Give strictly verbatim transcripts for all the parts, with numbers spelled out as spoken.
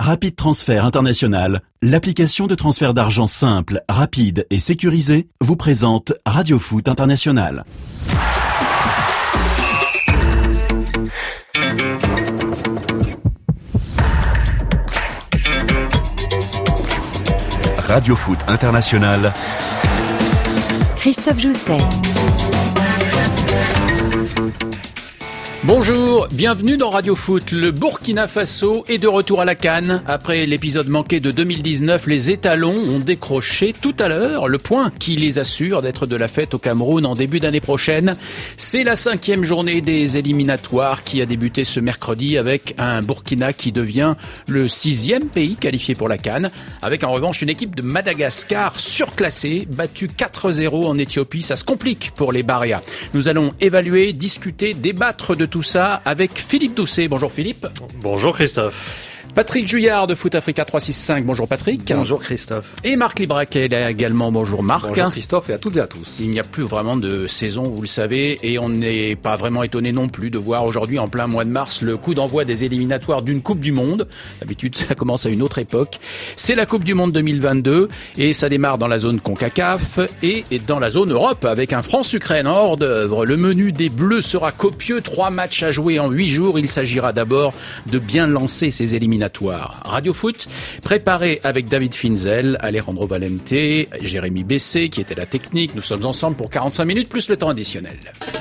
Rapid Transfert International, l'application de transfert d'argent simple, rapide et sécurisée, vous présente Radio Foot International. Radio Foot International. Christophe Jousset. Bonjour, bienvenue dans Radio Foot. Le Burkina Faso est de retour à la CAN. Après l'épisode manqué de deux mille dix-neuf, les étalons ont décroché tout à l'heure le point qui les assure d'être de la fête au Cameroun en début d'année prochaine. C'est la cinquième journée des éliminatoires qui a débuté ce mercredi avec un Burkina qui devient le sixième pays qualifié pour la CAN, avec en revanche une équipe de Madagascar surclassée, battue quatre zéro en Éthiopie. Ça se complique pour les Baréas. Nous allons évaluer, discuter, débattre de tout ça avec Philippe Doucet. Bonjour Philippe. Bonjour Christophe. Patrick Juillard de Foot Africa trois six cinq. Bonjour Patrick. Bonjour Christophe. Et Marc Libraquet là également. Bonjour Marc. Bonjour Christophe et à toutes et à tous. Il n'y a plus vraiment de saison, vous le savez, et on n'est pas vraiment étonné non plus de voir aujourd'hui en plein mois de mars le coup d'envoi des éliminatoires d'une Coupe du Monde. D'habitude ça commence à une autre époque. C'est la Coupe du Monde deux mille vingt-deux et ça démarre dans la zone CONCACAF et dans la zone Europe avec un France-Ukraine hors d'œuvre. Le menu des Bleus sera copieux, trois matchs à jouer en huit jours. Il s'agira d'abord de bien lancer ces éliminatoires. Radio Foot, préparé avec David Finzel, Alejandro Valente, Jérémy Bessé, qui était la technique. Nous sommes ensemble pour quarante-cinq minutes, plus le temps additionnel.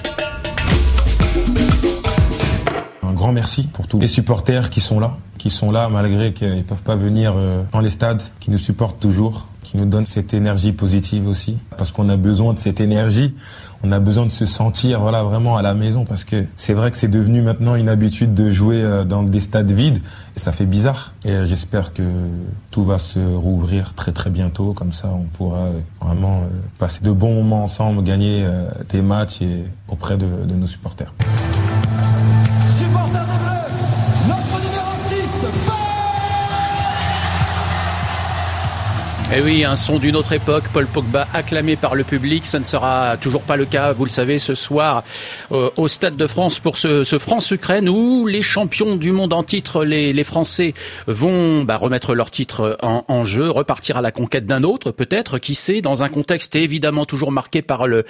Un grand merci pour tous les supporters qui sont là, qui sont là malgré qu'ils ne peuvent pas venir dans les stades, qui nous supportent toujours, qui nous donnent cette énergie positive aussi, parce qu'on a besoin de cette énergie. On a besoin de se sentir voilà vraiment à la maison parce que c'est vrai que c'est devenu maintenant une habitude de jouer dans des stades vides et ça fait bizarre. Et j'espère que tout va se rouvrir très très bientôt, comme ça on pourra vraiment passer de bons moments ensemble, gagner des matchs et auprès de, de nos supporters. Supporters des Bleus, notre numéro six, Eh oui, un son d'une autre époque, Paul Pogba acclamé par le public. Ça ne sera toujours pas le cas, vous le savez, ce soir euh, au Stade de France pour ce, ce France-Ukraine où les champions du monde en titre, les, les Français, vont bah, remettre leur titre en, en jeu, repartir à la conquête d'un autre, peut-être, qui sait, dans un contexte évidemment toujours marqué par le,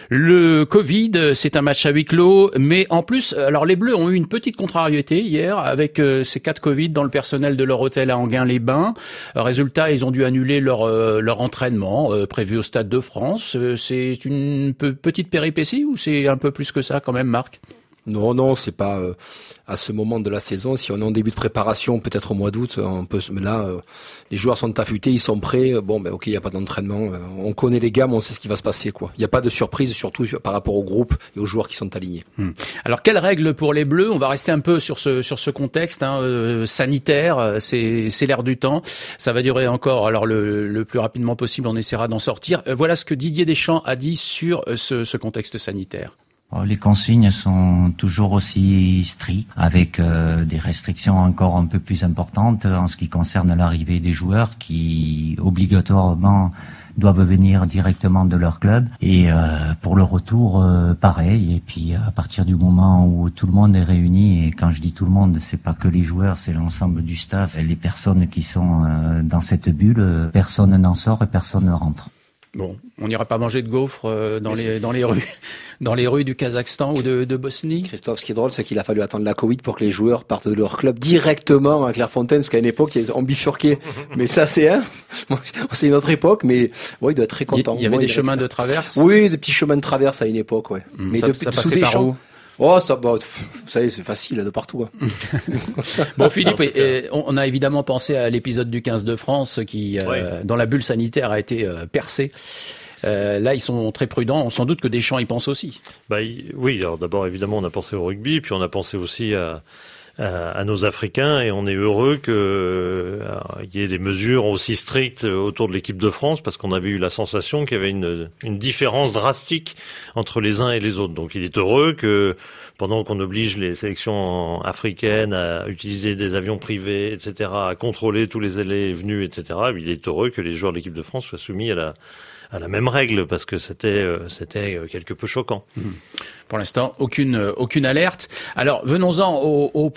le Covid. C'est un match à huis clos, mais en plus, alors les Bleus ont eu une petite contrariété hier avec euh, ces cas de Covid dans le personnel de leur hôtel à Enghien-les-Bains. Résultat, ils ont dû annuler leur Leur, euh, leur entraînement euh, prévu au Stade de France. Euh, c'est une pe- petite péripétie ou c'est un peu plus que ça quand même, Marc ? Non, non, c'est pas euh, à ce moment de la saison. Si on est en début de préparation, peut-être au mois d'août, on peut. Mais là, euh, les joueurs sont affûtés, ils sont prêts. Bon, ben ok, il y a pas d'entraînement. Euh, on connaît les gammes, on sait ce qui va se passer, quoi. Il y a pas de surprise, surtout par rapport au groupe et aux joueurs qui sont alignés. Hum. Alors, quelles règles pour les Bleus ? On va rester un peu sur ce sur ce contexte hein, euh, sanitaire. C'est c'est l'air du temps. Ça va durer encore. Alors le le plus rapidement possible, on essaiera d'en sortir. Euh, voilà ce que Didier Deschamps a dit sur euh, ce ce contexte sanitaire. Les consignes sont toujours aussi strictes, avec euh, des restrictions encore un peu plus importantes en ce qui concerne l'arrivée des joueurs qui obligatoirement doivent venir directement de leur club. Et euh, pour le retour, euh, pareil. Et puis à partir du moment où tout le monde est réuni, et quand je dis tout le monde, c'est pas que les joueurs, c'est l'ensemble du staff, les personnes qui sont euh, dans cette bulle, personne n'en sort et personne ne rentre. Bon, on n'ira pas manger de gaufres euh, dans les dans les rues dans les rues du Kazakhstan ou de, de Bosnie. Christophe, ce qui est drôle, c'est qu'il a fallu attendre la Covid pour que les joueurs partent de leur club directement à Clairefontaine, parce qu'à une époque, ils ont bifurqué. Mais ça, c'est un, c'est une autre époque, mais ouais, il doit être très content. Il y avait bon, des il chemins avait... de traverse. Oui, des petits chemins de traverse à une époque, ouais. Mmh, mais ça, depuis, ça sous passait des par champs. où ? Oh, ça, bah, vous savez, c'est facile de partout. Hein. Bon, Philippe, et, et, on a évidemment pensé à l'épisode du quinze de France qui, euh, ouais. dont la bulle sanitaire a été euh, percée. Euh, là, ils sont très prudents. Sans doute que Deschamps y pense aussi. Bah, oui, alors d'abord, évidemment, on a pensé au rugby, puis on a pensé aussi à, à, à nos Africains, et on est heureux qu'il euh, y ait des mesures aussi strictes autour de l'équipe de France, parce qu'on avait eu la sensation qu'il y avait une, une différence drastique entre les uns et les autres. Donc il est heureux que, pendant qu'on oblige les sélections africaines à utiliser des avions privés, et cetera, à contrôler tous les allées et venues, et cetera, il est heureux que les joueurs de l'équipe de France soient soumis à la à la même règle, parce que c'était euh, c'était quelque peu choquant. Mmh. Pour l'instant, aucune aucune alerte. Alors venons-en au, au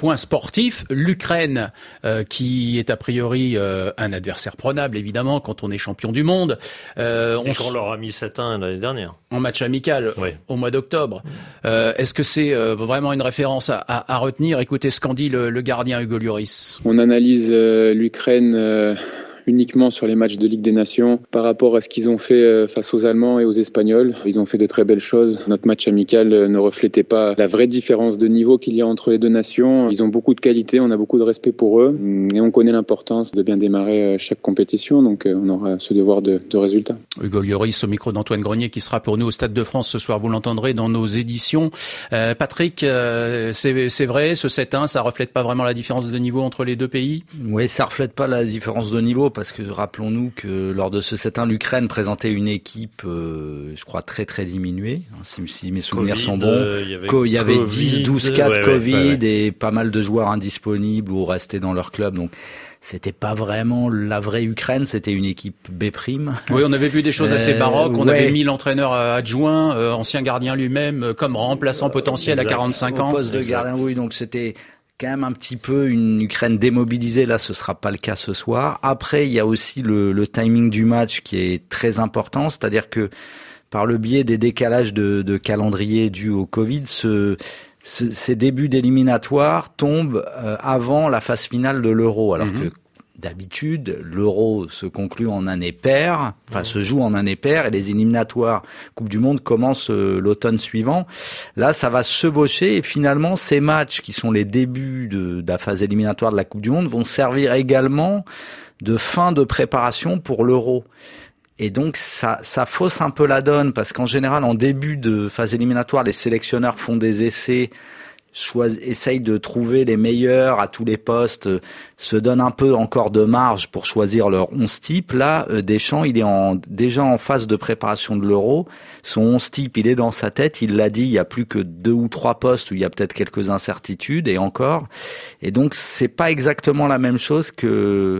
point sportif, l'Ukraine, euh, qui est a priori euh, un adversaire prenable, évidemment, quand on est champion du monde. Euh, Et on qu'on s... leur a mis sept un l'année dernière. En match amical, oui. Au mois d'octobre. Euh, est-ce que c'est euh, vraiment une référence à, à, à retenir? Écoutez ce qu'en dit le, le gardien Hugo Lloris. On analyse euh, l'Ukraine... Euh... uniquement sur les matchs de Ligue des Nations par rapport à ce qu'ils ont fait face aux Allemands et aux Espagnols. Ils ont fait de très belles choses. Notre match amical ne reflétait pas la vraie différence de niveau qu'il y a entre les deux nations. Ils ont beaucoup de qualité, on a beaucoup de respect pour eux et on connaît l'importance de bien démarrer chaque compétition, donc on aura ce devoir de, de résultat. Hugo Lloris au micro d'Antoine Grenier qui sera pour nous au Stade de France ce soir. Vous l'entendrez dans nos éditions. Euh, Patrick, euh, c'est, c'est vrai, ce sept un, ça reflète pas vraiment la différence de niveau entre les deux pays? Oui, ça reflète pas la différence de niveau. Parce que rappelons-nous que lors de ce sept un, l'Ukraine présentait une équipe, euh, je crois, très très diminuée, hein, si, si mes souvenirs Covid, sont bons. Euh, il y avait, Co- il y avait dix, douze cas de ouais, Covid ouais, ouais. et pas mal de joueurs indisponibles ou restés dans leur club. Donc c'était pas vraiment la vraie Ukraine, c'était une équipe B'. Oui, on avait vu des choses assez baroques. On euh, ouais. avait mis l'entraîneur adjoint, euh, ancien gardien lui-même, comme remplaçant potentiel exact. À quarante-cinq ans. Au poste de exact. gardien, oui. Donc c'était quand même un petit peu une Ukraine démobilisée. Là, ce sera pas le cas ce soir. Après, il y a aussi le, le timing du match qui est très important, c'est-à-dire que par le biais des décalages de, de calendrier dus au Covid, ce, ce, ces débuts d'éliminatoires tombent euh, avant la phase finale de l'Euro, alors mm-hmm. que d'habitude, l'Euro se conclut en année paire, enfin mmh. se joue en année paire, et les éliminatoires Coupe du Monde commencent euh, l'automne suivant. Là, ça va se chevaucher, et finalement, ces matchs qui sont les débuts de, de la phase éliminatoire de la Coupe du Monde vont servir également de fin de préparation pour l'Euro. Et donc, ça, ça fausse un peu la donne, parce qu'en général, en début de phase éliminatoire, les sélectionneurs font des essais, Choisis, essaye de trouver les meilleurs à tous les postes, euh, se donne un peu encore de marge pour choisir leur onze type. Là, euh, Deschamps, il est en, déjà en phase de préparation de l'Euro. Son onze type, il est dans sa tête. Il l'a dit, il y a plus que deux ou trois postes où il y a peut-être quelques incertitudes et encore. Et donc, c'est pas exactement la même chose que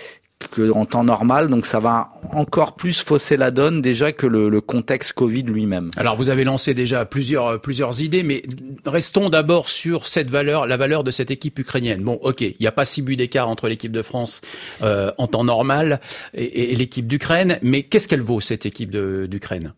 que en temps normal, donc ça va encore plus fausser la donne déjà que le, le contexte Covid lui-même. Alors vous avez lancé déjà plusieurs plusieurs idées, mais restons d'abord sur cette valeur, la valeur de cette équipe ukrainienne. Bon, ok, il n'y a pas six buts d'écart entre l'équipe de France euh, en temps normal et, et l'équipe d'Ukraine, mais qu'est-ce qu'elle vaut cette équipe de, d'Ukraine?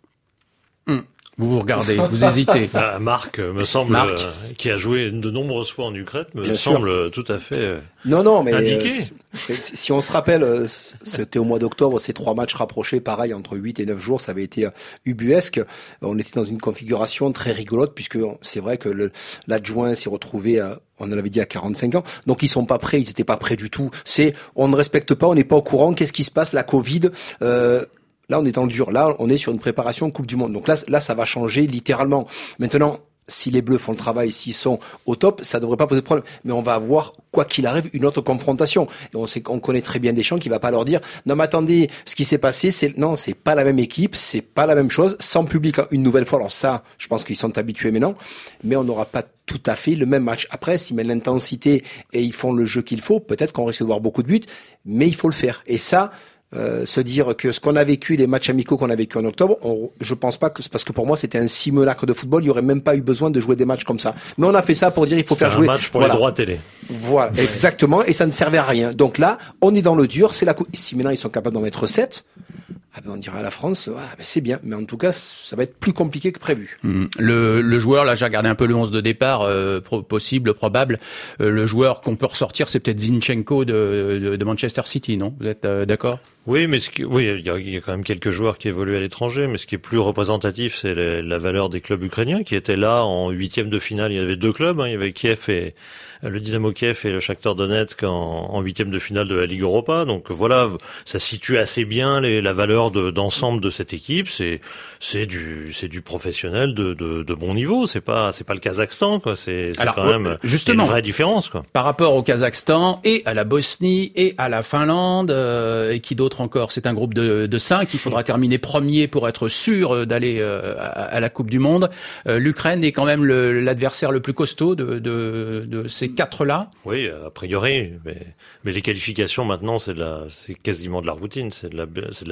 hum. Vous vous regardez, vous hésitez. Ah, Marc, me semble, Marc. Euh, qui a joué de nombreuses fois en Ukraine, me Bien semble sûr. tout à fait euh, non, non, mais indiqué. Euh, si on se rappelle, c'était au mois d'octobre, ces trois matchs rapprochés, pareil, entre huit et neuf jours, ça avait été ubuesque. On était dans une configuration très rigolote, puisque c'est vrai que le, l'adjoint s'est retrouvé à, on l'avait dit, à quarante-cinq ans. Donc ils sont pas prêts, ils étaient pas prêts du tout. C'est, on ne respecte pas, on n'est pas au courant, qu'est-ce qui se passe, la Covid, euh, là, on est dans le dur. Là, on est sur une préparation Coupe du Monde. Donc là, là, ça va changer littéralement. Maintenant, si les Bleus font le travail, s'ils sont au top, ça devrait pas poser de problème. Mais on va avoir, quoi qu'il arrive, une autre confrontation. Et on sait qu'on connaît très bien Deschamps qui va pas leur dire, non, mais attendez, ce qui s'est passé, c'est, non, c'est pas la même équipe, c'est pas la même chose. Sans public, une nouvelle fois. Alors ça, je pense qu'ils sont habitués maintenant. Mais on n'aura pas tout à fait le même match. Après, s'ils mettent l'intensité et ils font le jeu qu'il faut, peut-être qu'on risque de voir beaucoup de buts, mais il faut le faire. Et ça, Euh, se dire que ce qu'on a vécu, les matchs amicaux qu'on a vécu en octobre, on, je pense pas que c'est parce que pour moi c'était un simulacre de football, il y aurait même pas eu besoin de jouer des matchs comme ça. Mais on a fait ça pour dire il faut c'est faire jouer. un match pour voilà. les droits télé. Voilà, ouais. Exactement, et ça ne servait à rien. Donc là, on est dans le dur, c'est la cou- si maintenant ils sont capables d'en mettre sept, ah ben on dirait à la France, ah ben c'est bien, mais en tout cas, ça va être plus compliqué que prévu. Mmh. Le, le joueur, là, j'ai regardé un peu le onze de départ, euh, pro- possible, probable. Euh, le joueur qu'on peut ressortir, c'est peut-être Zinchenko de, de, de Manchester City, non? Vous êtes euh, d'accord? Oui, mais ce qui, oui, il y, a, il y a quand même quelques joueurs qui évoluent à l'étranger, mais ce qui est plus représentatif, c'est les, la valeur des clubs ukrainiens qui étaient là en huitième de finale. Il y avait deux clubs, hein, il y avait Kiev et le Dynamo Kiev et le Shakhtar Donetsk en, en huitième de finale de la Ligue Europa. Donc voilà, ça situe assez bien les, la valeur de, d'ensemble de cette équipe. C'est, c'est du, c'est du professionnel de, de, de bon niveau. C'est pas, c'est pas le Kazakhstan, quoi. C'est, c'est Alors, quand même justement, une vraie différence, quoi. Par rapport au Kazakhstan et à la Bosnie et à la Finlande euh, et qui d'autres encore. C'est un groupe de, de cinq. Il faudra terminer premier pour être sûr d'aller euh, à, à la Coupe du Monde. Euh, L'Ukraine est quand même le, l'adversaire le plus costaud de, de, de ces quatre-là. Oui, a priori. Mais, mais les qualifications maintenant, c'est de la, c'est quasiment de la routine. C'est de la, c'est de la babiole.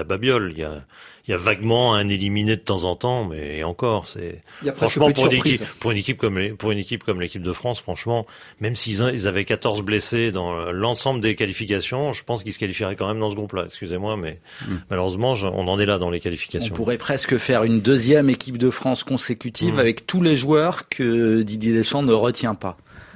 folle. Il y a, il y a vaguement un éliminé de temps en temps, mais et encore, c'est il y a presque franchement peu de pour une surprises. équipe, pour une équipe comme les, pour une équipe comme l'équipe de France, franchement, même s'ils ils avaient quatorze blessés dans l'ensemble des qualifications, je pense qu'ils se qualifieraient quand même dans ce groupe-là. Excusez-moi, mais mmh. malheureusement, je, on en est là dans les qualifications. On pourrait presque faire une deuxième équipe de France consécutive mmh. avec tous les joueurs que Didier Deschamps ne retient pas.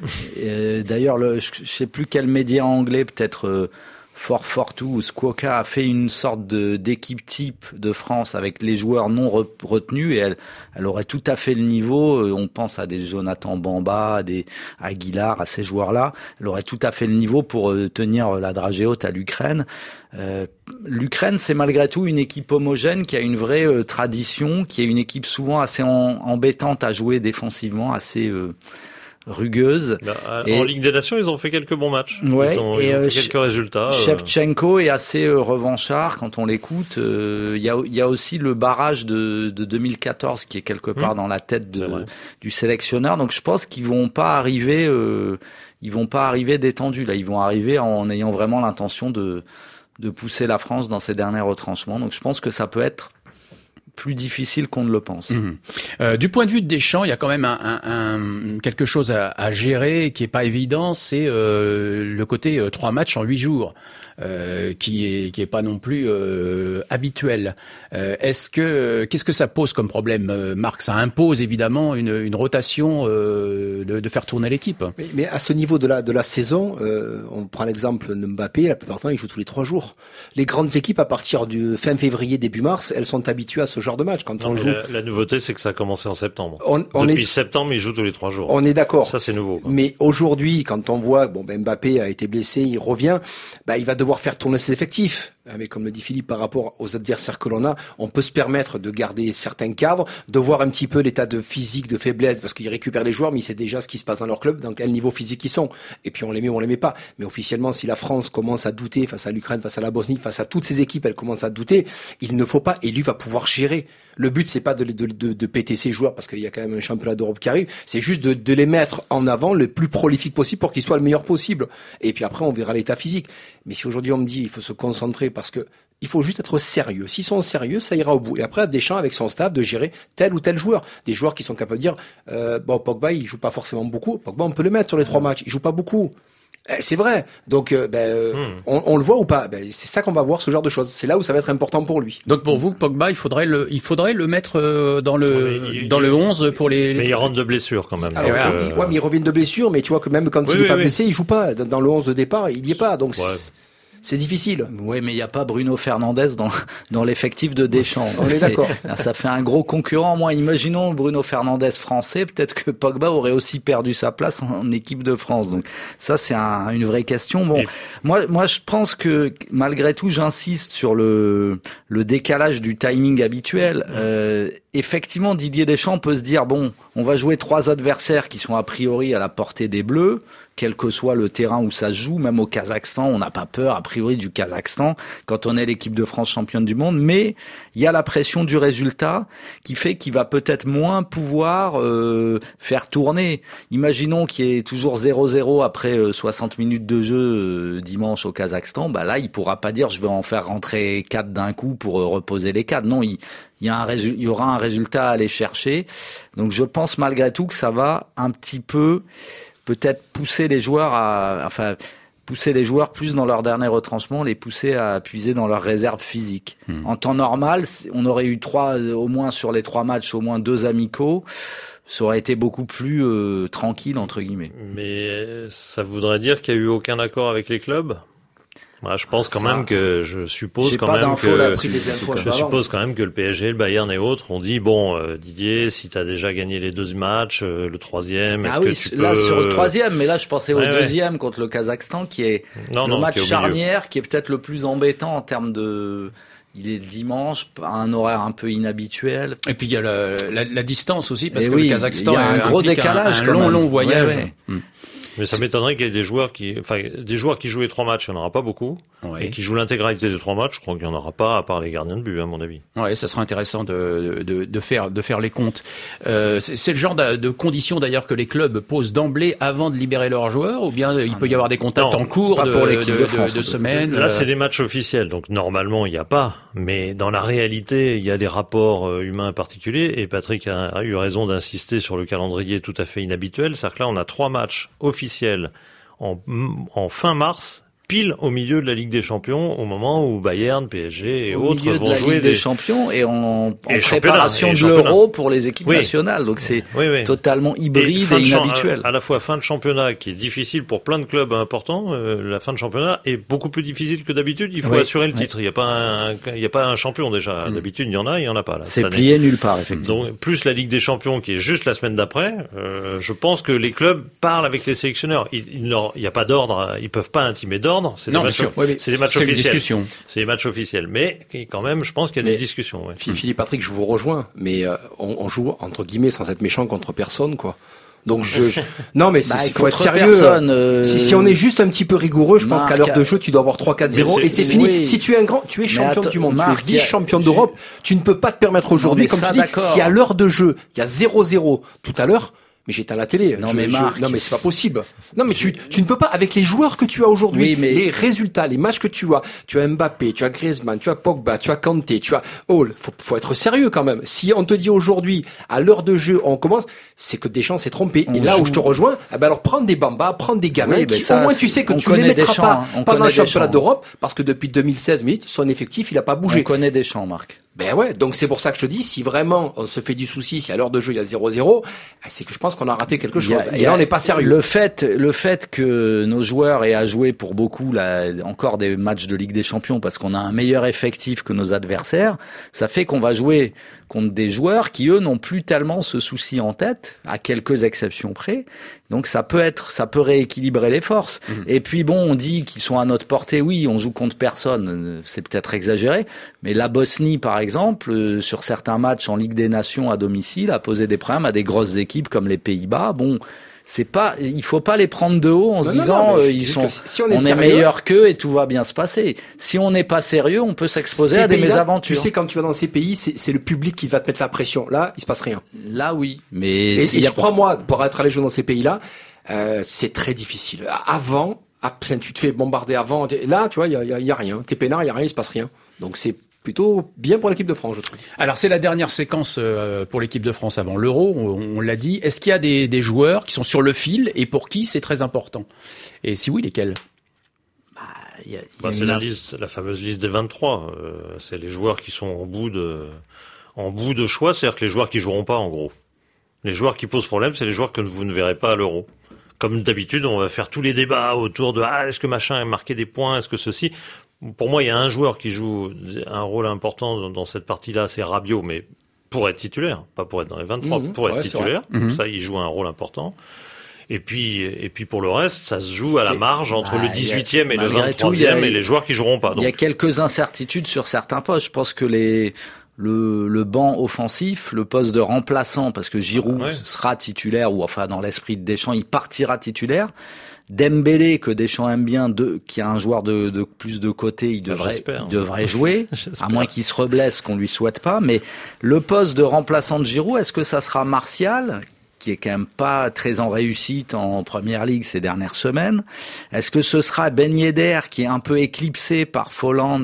Et d'ailleurs, le, je, je sais plus quel média anglais, peut-être euh, four forty-two ou Squawka, a fait une sorte de d'équipe type de France avec les joueurs non re, retenus et elle, elle aurait tout à fait le niveau. On pense à des Jonathan Bamba, à des Aguilar, à ces joueurs-là. Elle aurait tout à fait le niveau pour euh, tenir la dragée haute à l'Ukraine. Euh, L'Ukraine, c'est malgré tout une équipe homogène qui a une vraie euh, tradition, qui est une équipe souvent assez en, embêtante à jouer défensivement, assez euh, rugueuse. Bah, et, en Ligue des Nations, ils ont fait quelques bons matchs. Ouais, ils ont, et ils ont euh, fait quelques résultats. Shevchenko euh... est assez euh, revanchard quand on l'écoute. Il euh, y, a, y a aussi le barrage de, de deux mille quatorze qui est quelque part mmh. dans la tête de, du sélectionneur. Donc je pense qu'ils vont pas arriver, euh, ils vont pas arriver détendus là. Ils vont arriver en ayant vraiment l'intention de de pousser la France dans ses derniers retranchements. Donc je pense que ça peut être plus difficile qu'on ne le pense. Mmh. Euh, du point de vue de Deschamps, il y a quand même un, un, un, quelque chose à, à gérer qui est pas évident, c'est euh, le côté euh, trois matchs en huit jours, euh, qui est qui est pas non plus euh, habituel. Euh, est-ce que qu'est-ce que ça pose comme problème, euh, Marc? Ça impose évidemment une, une rotation, euh, de, de faire tourner l'équipe. Mais, mais à ce niveau de la de la saison, euh, on prend l'exemple de Mbappé, la plupart du temps il joue tous les trois jours. Les grandes équipes à partir du fin février début mars, elles sont habituées à ce genre de match. Quand non, on joue, la, la nouveauté, c'est que ça a commencé en septembre. On, on Depuis est... septembre, ils jouent tous les trois jours. On est d'accord. Ça, c'est nouveau, quoi. Mais aujourd'hui, quand on voit, bon, ben Mbappé a été blessé, il revient, bah, il va devoir faire tourner ses effectifs. Mais comme le dit Philippe, par rapport aux adversaires que l'on a, on peut se permettre de garder certains cadres, de voir un petit peu l'état de physique, de faiblesse, parce qu'il récupère les joueurs, mais il sait déjà ce qui se passe dans leur club, dans quel niveau physique ils sont. Et puis on les met ou on les met pas. Mais officiellement, si la France commence à douter face à l'Ukraine, face à la Bosnie, face à toutes ces équipes, elle commence à douter, il ne faut pas, et lui va pouvoir gérer. Le but, c'est pas de, de, de, de péter ses joueurs, parce qu'il y a quand même un championnat d'Europe qui arrive, c'est juste de, de les mettre en avant le plus prolifique possible pour qu'ils soient le meilleur possible. Et puis après, on verra l'état physique. Mais si aujourd'hui on me dit, il faut se concentrer parce que il faut juste être sérieux. S'ils sont sérieux, ça ira au bout. Et après, Deschamps, avec son staff, de gérer tel ou tel joueur. Des joueurs qui sont capables de dire, euh, bon, Pogba, il joue pas forcément beaucoup. Pogba, on peut le mettre sur les trois matchs. Il joue pas beaucoup. Eh, c'est vrai. Donc, euh, ben, euh, hmm. on, on le voit ou pas? Ben, c'est ça qu'on va voir, ce genre de choses. C'est là où ça va être important pour lui. Donc, pour vous, Pogba, il faudrait le, il faudrait le mettre dans le, ouais, il, dans il, le onze pour les. Mais il rentre de blessure quand même. Alors, donc, euh... ouais, mais il revient de blessure. Mais tu vois que même quand oui, il est oui, pas oui. blessé, il joue pas. Dans le onze de départ, il y est pas. Donc. Ouais. C'est difficile. Oui, mais il n'y a pas Bruno Fernandes dans, dans l'effectif de Deschamps. On est d'accord. Ça fait un gros concurrent. Moi, imaginons Bruno Fernandes français, peut-être que Pogba aurait aussi perdu sa place en équipe de France. Donc ça, c'est un, une vraie question. Bon, Et... moi, moi, je pense que malgré tout, j'insiste sur le, le décalage du timing habituel. Mmh. Euh, effectivement, Didier Deschamps peut se dire, bon, on va jouer trois adversaires qui sont a priori à la portée des Bleus, quel que soit le terrain où ça se joue. Même au Kazakhstan, on n'a pas peur a priori du Kazakhstan quand on est l'équipe de France championne du monde, mais il y a la pression du résultat qui fait qu'il va peut-être moins pouvoir euh, faire tourner. Imaginons qu'il y ait toujours zéro zéro après euh, soixante minutes de jeu euh, dimanche au Kazakhstan, bah là il pourra pas dire je vais en faire rentrer quatre d'un coup pour euh, reposer les quatre. Non, il Il y, a un résu- il y aura un résultat à aller chercher. Donc je pense malgré tout que ça va un petit peu peut-être pousser les joueurs à, enfin, pousser les joueurs plus dans leur dernier retranchement, les pousser à puiser dans leurs réserves physiques. Mmh. En temps normal, on aurait eu trois, au moins sur les trois matchs, au moins deux amicaux. Ça aurait été beaucoup plus euh, tranquille entre guillemets. Mais ça voudrait dire qu'il y a eu aucun accord avec les clubs? Moi, je pense quand ça, même que je suppose quand même que là, je suppose quand même que le P S G, le Bayern et autres ont dit bon euh, Didier, si t'as déjà gagné les deux matchs, euh, le troisième, est-ce ah que oui, tu là peux... sur le troisième, mais là je pensais ouais, au ouais. deuxième contre le Kazakhstan qui est non, le non, match qui est charnière, qui est peut-être le plus embêtant en termes de. Il est dimanche, à un horaire un peu inhabituel. Et puis il y a la, la, la distance aussi, parce et que oui, le Kazakhstan il y a un gros décalage, un, un long, même. long voyage. Ouais, ouais. Hum. Mais ça m'étonnerait qu'il y ait des joueurs qui, enfin, des joueurs qui jouent les trois matchs, il n'y en aura pas beaucoup. Oui. Et qui jouent l'intégralité des trois matchs, je crois qu'il n'y en aura pas, à part les gardiens de but, à mon avis. Ouais, ça sera intéressant de, de, de faire, de faire les comptes. Euh, c'est, c'est le genre de, de conditions d'ailleurs que les clubs posent d'emblée avant de libérer leurs joueurs, ou bien il peut y avoir des contacts non, en cours de, pour l'équipe de, de, France, de, de semaine. Là, c'est des matchs officiels, donc normalement il n'y a pas. Mais dans la réalité, il y a des rapports humains particuliers, et Patrick a, a eu raison d'insister sur le calendrier tout à fait inhabituel. C'est-à-dire que là, on a trois matchs officiels en, en fin mars, pile au milieu de la Ligue des Champions, au moment où Bayern, P S G et au autres milieu vont de la jouer Ligue des des Champions et en, en et préparation de l'Euro pour les équipes oui. nationales. Donc c'est oui, oui. totalement hybride et, et inhabituel. À, à la fois fin de championnat qui est difficile pour plein de clubs importants. Euh, la fin de championnat est beaucoup plus difficile que d'habitude. Il faut oui. assurer le titre. Oui. Il n'y a pas un, il y a pas un champion déjà. Mmh. D'habitude il y en a, il y en a pas. Là, c'est plié nulle part effectivement. Donc plus la Ligue des Champions qui est juste la semaine d'après. Euh, je pense que les clubs parlent avec les sélectionneurs. Il, il n'y a pas d'ordre. Ils peuvent pas intimer d'ordre. C'est non, bien sûr. Oui, c'est des matchs c'est officiels. Discussion. C'est des matchs officiels. Mais quand même, je pense qu'il y a mais, des discussions. Ouais. Philippe Patrick, je vous rejoins, mais euh, on, on joue entre guillemets sans être méchant contre personne, quoi. Donc je, je... non mais bah, il faut être sérieux. Personne, euh... si, si on est juste un petit peu rigoureux, je Marc, pense qu'à l'heure de jeu, tu dois avoir trois quatre zéro et c'est fini. Oui. Si tu es un grand, tu es champion att- du monde, Marc, tu es vice-champion d'Europe, tu ne peux pas te permettre aujourd'hui, non, comme ça, tu dis, d'accord. Si à l'heure de jeu, il y a zéro zéro tout à l'heure. Mais j'éteins la télé. Non je, mais Marc, je, non mais c'est pas possible. Non mais je... tu tu ne peux pas avec les joueurs que tu as aujourd'hui, oui, mais... les résultats, les matchs que tu as. Tu as Mbappé, tu as Griezmann, tu as Pogba, tu as Kanté, tu as Hall. Faut faut être sérieux quand même. Si on te dit aujourd'hui à l'heure de jeu on commence, c'est que Deschamps s'est trompé. On Et là joue... où je te rejoins, eh ben alors prends des Bamba, prends des gamins oui, qui ça, au moins tu sais que tu les mettras Deschamps, pas hein, pendant le championnat d'Europe parce que depuis deux mille seize, son effectif il a pas bougé. On connaît Deschamps, Marc. Ben ouais, donc c'est pour ça que je te dis, si vraiment on se fait du souci, si à l'heure de jeu il y a zéro zéro, c'est que je pense qu'on a raté quelque chose. A, et là on n'est pas sérieux. Le fait, le fait que nos joueurs aient à jouer pour beaucoup là, encore des matchs de Ligue des Champions parce qu'on a un meilleur effectif que nos adversaires, ça fait qu'on va jouer contre des joueurs qui eux n'ont plus tellement ce souci en tête, à quelques exceptions près. Donc ça peut être, ça peut rééquilibrer les forces. Mmh. Et puis bon, on dit qu'ils sont à notre portée. Oui, on joue contre personne, c'est peut-être exagéré, mais la Bosnie, par exemple, euh, sur certains matchs en Ligue des Nations à domicile, a posé des problèmes à des grosses équipes comme les Pays-Bas. Bon. C'est pas, il faut pas les prendre de haut en non, se disant non, non, euh, ils sont, si on est, on est meilleur qu'eux et tout va bien se passer. Si on n'est pas sérieux, on peut s'exposer à des mésaventures. Tu sais, quand tu vas dans ces pays, c'est, c'est le public qui va te mettre la pression. Là, il se passe rien. Là, oui. Mais et, il y a trois mois pour être allé jouer dans ces pays-là, euh, c'est très difficile. Avant, tu te fais bombarder avant. Là, tu vois, il y a, y, y a rien. T'es peinard, il y a rien, il se passe rien. Donc c'est plutôt bien pour l'équipe de France, je trouve. Alors c'est la dernière séquence pour l'équipe de France avant l'Euro, on, on l'a dit. Est-ce qu'il y a des, des joueurs qui sont sur le fil et pour qui c'est très important ? Et si oui, lesquels ? bah, y a, y bah, C'est la, liste, la fameuse liste des vingt-trois. Euh, c'est les joueurs qui sont en bout de, en bout de choix, c'est-à-dire que les joueurs qui joueront pas en gros. Les joueurs qui posent problème, c'est les joueurs que vous ne verrez pas à l'Euro. Comme d'habitude, on va faire tous les débats autour de ah, est-ce que machin a marqué des points, est-ce que ceci... Pour moi, il y a un joueur qui joue un rôle important dans cette partie-là, c'est Rabiot, mais pour être titulaire, pas pour être dans les vingt-trois, mmh, pour ouais, être titulaire. Mmh. Ça, il joue un rôle important. Et puis, et puis pour le reste, ça se joue à la marge entre bah, le dix-huitième et le vingt-troisième et les joueurs qui joueront pas. Donc. Il y a quelques incertitudes sur certains postes. Je pense que les le, le banc offensif, le poste de remplaçant, parce que Giroud ouais. sera titulaire ou enfin dans l'esprit de Deschamps, il partira titulaire. Dembélé, que Deschamps aime bien, de, qui a un joueur de, de plus de côté, il devrait, il devrait jouer, à moins qu'il se reblesse, qu'on lui souhaite pas. Mais le poste de remplaçant de Giroud, est-ce que ça sera Martial, qui est quand même pas très en réussite en Première Ligue ces dernières semaines? Est-ce que ce sera Ben Yedder, qui est un peu éclipsé par Folland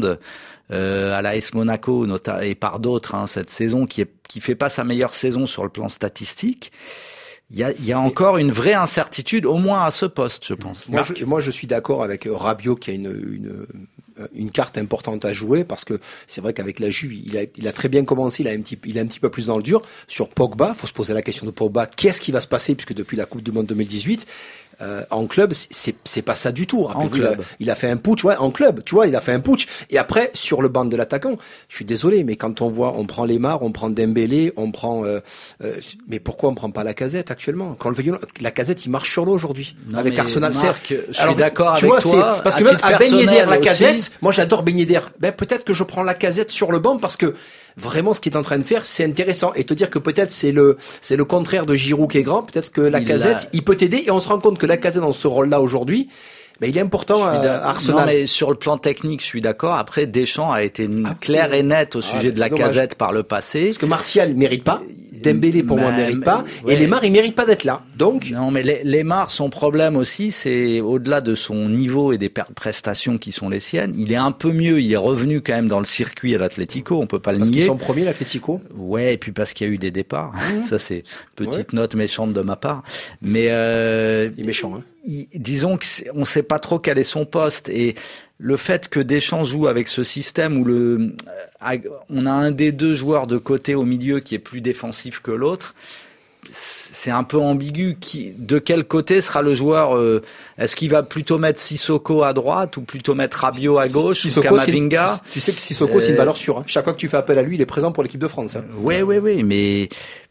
euh, à l'A S Monaco nota- et par d'autres hein, cette saison, qui est, qui fait pas sa meilleure saison sur le plan statistique? Il y a, il y a encore une vraie incertitude, au moins à ce poste, je pense. Moi, je, moi, je suis d'accord avec Rabiot qui a une, une, une carte importante à jouer parce que c'est vrai qu'avec la Juve, il a, il a très bien commencé, il a un petit, il a un petit peu plus dans le dur. Sur Pogba, faut se poser la question de Pogba, qu'est-ce qui va se passer puisque depuis la Coupe du Monde deux mille dix-huit, euh, en club, c'est, c'est pas ça du tout. En club. Il a, il a fait un putsch, ouais, en club, tu vois, il a fait un putsch. Et après, sur le banc de l'attaquant, je suis désolé, mais quand on voit, on prend Lemar, on prend Dembélé, on prend, euh, euh, mais pourquoi on prend pas Lacazette actuellement? Quand le veut, Lacazette, il marche sur l'eau aujourd'hui. Non, avec Arsenal, Marc, je suis Alors, d'accord avec vois, toi. Parce que même à Ben Yedder, Lacazette, moi j'adore Ben Yedder. Ben, peut-être que je prends Lacazette sur le banc parce que, vraiment ce qu'il est en train de faire, c'est intéressant. Et te dire que peut-être c'est le c'est le contraire de Giroud qui est grand, peut-être que Lacazette, il, il peut t'aider. Et on se rend compte que Lacazette dans ce rôle-là aujourd'hui, ben, il est important à Arsenal. Non, mais sur le plan technique, je suis d'accord. Après, Deschamps a été ah, clair et net au ah, sujet de Lacazette par le passé. Parce que Martial ne mérite pas. Dembélé pour ben, moi ne mérite pas. Ouais. Et Lemar, il mérite pas d'être là. Donc. Non, mais Lemar, son problème aussi, c'est au-delà de son niveau et des prestations qui sont les siennes, il est un peu mieux. Il est revenu quand même dans le circuit à l'Atlético. On peut pas le parce nier. Parce qu'ils sont premiers, l'Atlético. Ouais, et puis parce qu'il y a eu des départs. Mmh. Ça, c'est petite ouais. note méchante de ma part. Mais, euh. Il est méchant, hein. Il, disons qu'on sait pas trop quel est son poste et le fait que Deschamps joue avec ce système où le, on a un des deux joueurs de côté au milieu qui est plus défensif que l'autre, c'est un peu ambigu. Qui, de quel côté sera le joueur euh, est-ce qu'il va plutôt mettre Sissoko à droite ou plutôt mettre Rabiot à gauche Sissoko, ou Camavinga? Tu sais que Sissoko, euh, c'est une valeur sûre. Hein. Chaque fois que tu fais appel à lui, il est présent pour l'équipe de France. Hein. Oui, oui, oui, mais...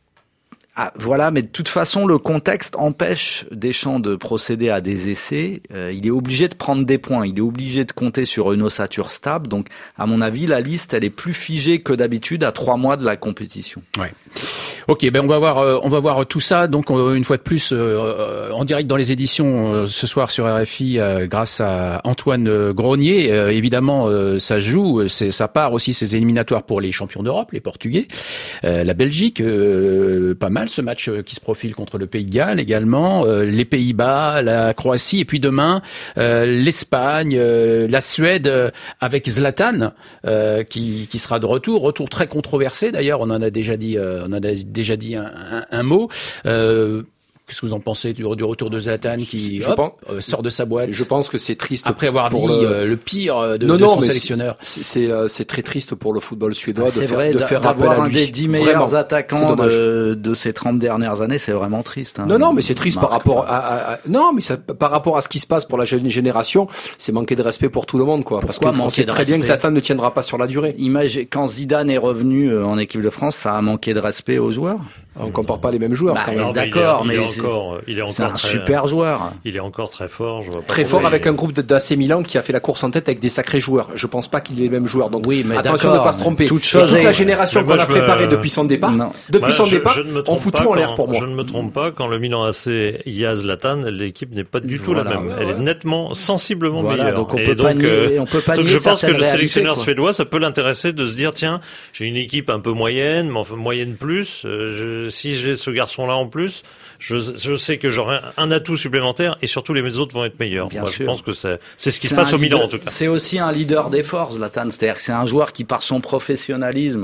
Ah, voilà, mais de toute façon, le contexte empêche Deschamps de procéder à des essais. Euh, il est obligé de prendre des points. Il est obligé de compter sur une ossature stable. Donc, à mon avis, la liste, elle est plus figée que d'habitude à trois mois de la compétition. Ouais. Ok, ben on va voir, euh, on va voir tout ça. Donc euh, une fois de plus, euh, en direct dans les éditions euh, ce soir sur R F I, euh, grâce à Antoine Grenier. Euh, évidemment, euh, ça joue, c'est ça part aussi ces éliminatoires pour les champions d'Europe, les Portugais, euh, la Belgique, euh, pas mal ce match qui se profile contre le Pays de Galles également, euh, les Pays-Bas, la Croatie, et puis demain euh, l'Espagne, euh, la Suède euh, avec Zlatan euh, qui, qui sera de retour, retour très controversé d'ailleurs. On en a déjà dit, euh, on en a déjà dit un, un, un mot. Euh, Qu'est-ce que vous en pensez du, du retour de Zlatan qui hop, pense, euh, sort de sa boîte? Je pense que c'est triste. Après avoir pour dit le, euh, le pire de, non, de non, son sélectionneur. C'est, c'est, euh, c'est très triste pour le football suédois ah, de, faire, vrai, de faire appel à lui. Un des dix meilleurs vraiment, attaquants de, de ces trente dernières années, c'est vraiment triste. Hein. Non, non, mais c'est triste Marc, par rapport à, à, à non, mais ça, par rapport à ce qui se passe pour la jeune génération, c'est manquer de respect pour tout le monde, quoi. Pourquoi parce qu'on sait très bien que Zlatan ne tiendra pas sur la durée. Imagine, quand Zidane est revenu en équipe de France, ça a manqué de respect aux joueurs. On compare pas les mêmes joueurs. Bah, quand même. Non, d'accord, mais il est, mais il est encore, il est encore c'est un très, super joueur. Il est encore très fort. Je vois pas très fort avec un groupe d'A C Milan qui a fait la course en tête avec des sacrés joueurs. Je pense pas qu'il est les mêmes joueurs. Donc oui, mais attention de ne pas se tromper. Toute, chose toute est... la génération qu'on a préparée me... depuis son départ, non. depuis moi, son je, départ, je on fout tout en l'air pour moi. Je ne me trompe pas. Quand le Milan A C y a Zlatan, l'équipe n'est pas du tout voilà, la même. Ouais, Elle ouais. est nettement, sensiblement voilà, meilleure. Donc on peut pas nier. On peut pas nier. Je pense que le sélectionneur suédois, ça peut l'intéresser de se dire tiens, j'ai une équipe un peu moyenne, mais enfin moyenne plus. Si j'ai ce garçon-là en plus, je, je sais que j'aurai un atout supplémentaire et surtout les autres vont être meilleurs. Moi, je pense que c'est, c'est ce qui se passe au Milan en tout cas. C'est aussi un leader d'effort, Zlatan. C'est-à-dire que c'est un joueur qui, par son professionnalisme,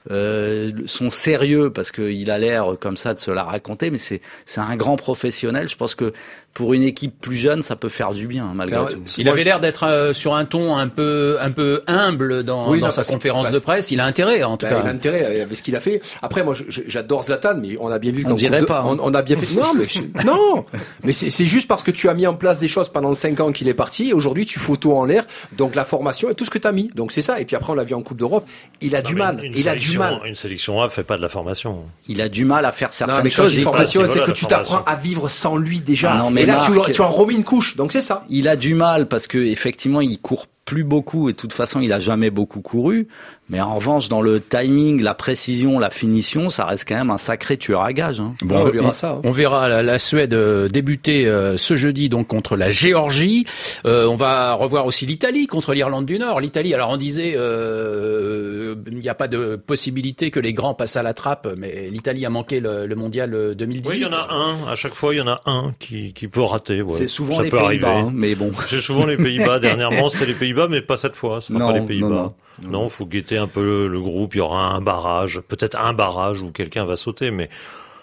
euh, son sérieux, parce qu'il a l'air comme ça de se la raconter, mais c'est, c'est un grand professionnel. Je pense que pour une équipe plus jeune, ça peut faire du bien, malgré Car, tout. Il avait l'air d'être euh, sur un ton un peu, un peu humble dans, oui, dans non, sa conférence que, de presse. Il a intérêt, en tout bah, cas. Il a intérêt avec ce qu'il a fait. Après, moi, j'adore Zlatan, mais on a bien vu. On dirait de, pas. On, on a bien fait. Non, mais non. Mais c'est, c'est juste parce que tu as mis en place des choses pendant cinq ans qu'il est parti. Et aujourd'hui, tu fous tout en l'air. Donc la formation et tout ce que tu as mis. Donc c'est ça. Et puis après, on l'a vu en Coupe d'Europe. Il a non, du mal. Il a du mal. Une sélection A fait pas de la formation. Il a du mal à faire certaines non, mais choses. La formation, c'est que tu t'apprends à vivre sans lui déjà. Non, mais et là, Marc, tu, tu en remets une couche. Donc c'est ça. Il a du mal parce que effectivement, il court plus beaucoup et de toute façon, il a jamais beaucoup couru. Mais en revanche, dans le timing, la précision, la finition, ça reste quand même un sacré tueur à gages. Hein. Bon, on, on verra ça. Hein. On verra la, la Suède euh, débuter euh, ce jeudi donc contre la Géorgie. Euh, on va revoir aussi l'Italie contre l'Irlande du Nord. L'Italie, alors on disait, euh, il n'y a pas de possibilité que les grands passent à la trappe, mais l'Italie a manqué le, le mondial deux mille dix-huit. Oui, il y en a un. À chaque fois, il y en a un qui, qui peut rater. Ouais. C'est souvent ça les peut Pays-Bas, arriver. Hein, mais bon. C'est souvent les Pays-Bas. Dernièrement, c'était les Pays-Bas, mais pas cette fois. C'est pas les Pays-Bas. Non, non. Non, faut guetter un peu le, le groupe. Il y aura un barrage, peut-être un barrage où quelqu'un va sauter, mais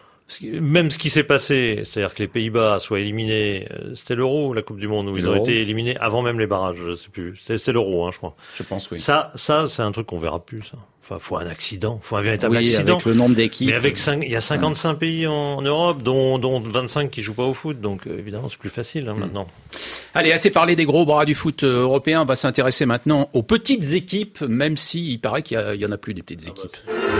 même ce qui s'est passé, c'est-à-dire que les Pays-Bas soient éliminés, c'était l'Euro, la Coupe du Monde, où ils l'Euro. ont été éliminés avant même les barrages, je sais plus. C'était, c'était l'Euro, hein, je crois. Je pense, oui. Ça, ça, c'est un truc qu'on verra plus, ça. Enfin, faut un accident, faut un véritable oui, accident. Avec le nombre d'équipes. Mais avec cinq, il y a cinquante-cinq ouais. pays en, en Europe, dont, dont vingt-cinq qui jouent pas au foot, donc euh, évidemment c'est plus facile hein, mmh. maintenant. Allez, assez parlé des gros bras du foot européen, on va s'intéresser maintenant aux petites équipes, même si il paraît qu'il y, a, il y en a plus des petites équipes. Ah bah,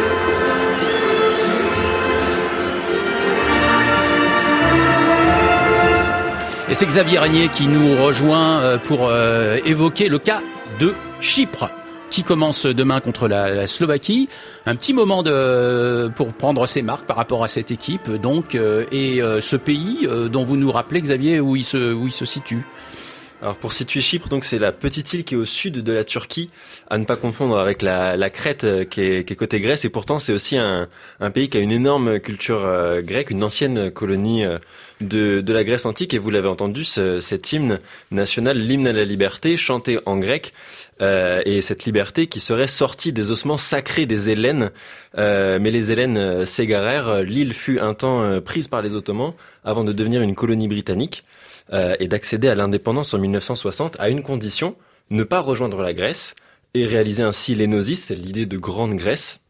et c'est Xavier Régnier qui nous rejoint pour euh, évoquer le cas de Chypre. qui commence demain contre la, la Slovaquie. Un petit moment de pour prendre ses marques par rapport à cette équipe, donc euh, et euh, ce pays euh, dont vous nous rappelez, Xavier, où il se où il se situe. Alors pour situer Chypre, donc c'est la petite île qui est au sud de la Turquie, à ne pas confondre avec la, la Crète qui est, qui est côté Grèce, et pourtant c'est aussi un, un pays qui a une énorme culture euh, grecque, une ancienne colonie euh, de, de la Grèce antique, et vous l'avez entendu, ce, cet hymne national, l'hymne à la liberté, chanté en grec, euh, et cette liberté qui serait sortie des ossements sacrés des Hellènes, euh, mais les Hellènes s'égarèrent, l'île fut un temps euh, prise par les Ottomans avant de devenir une colonie britannique. Euh, et d'accéder à l'indépendance en mille neuf cent soixante à une condition, ne pas rejoindre la Grèce et réaliser ainsi l'énosis, c'est l'idée de Grande Grèce,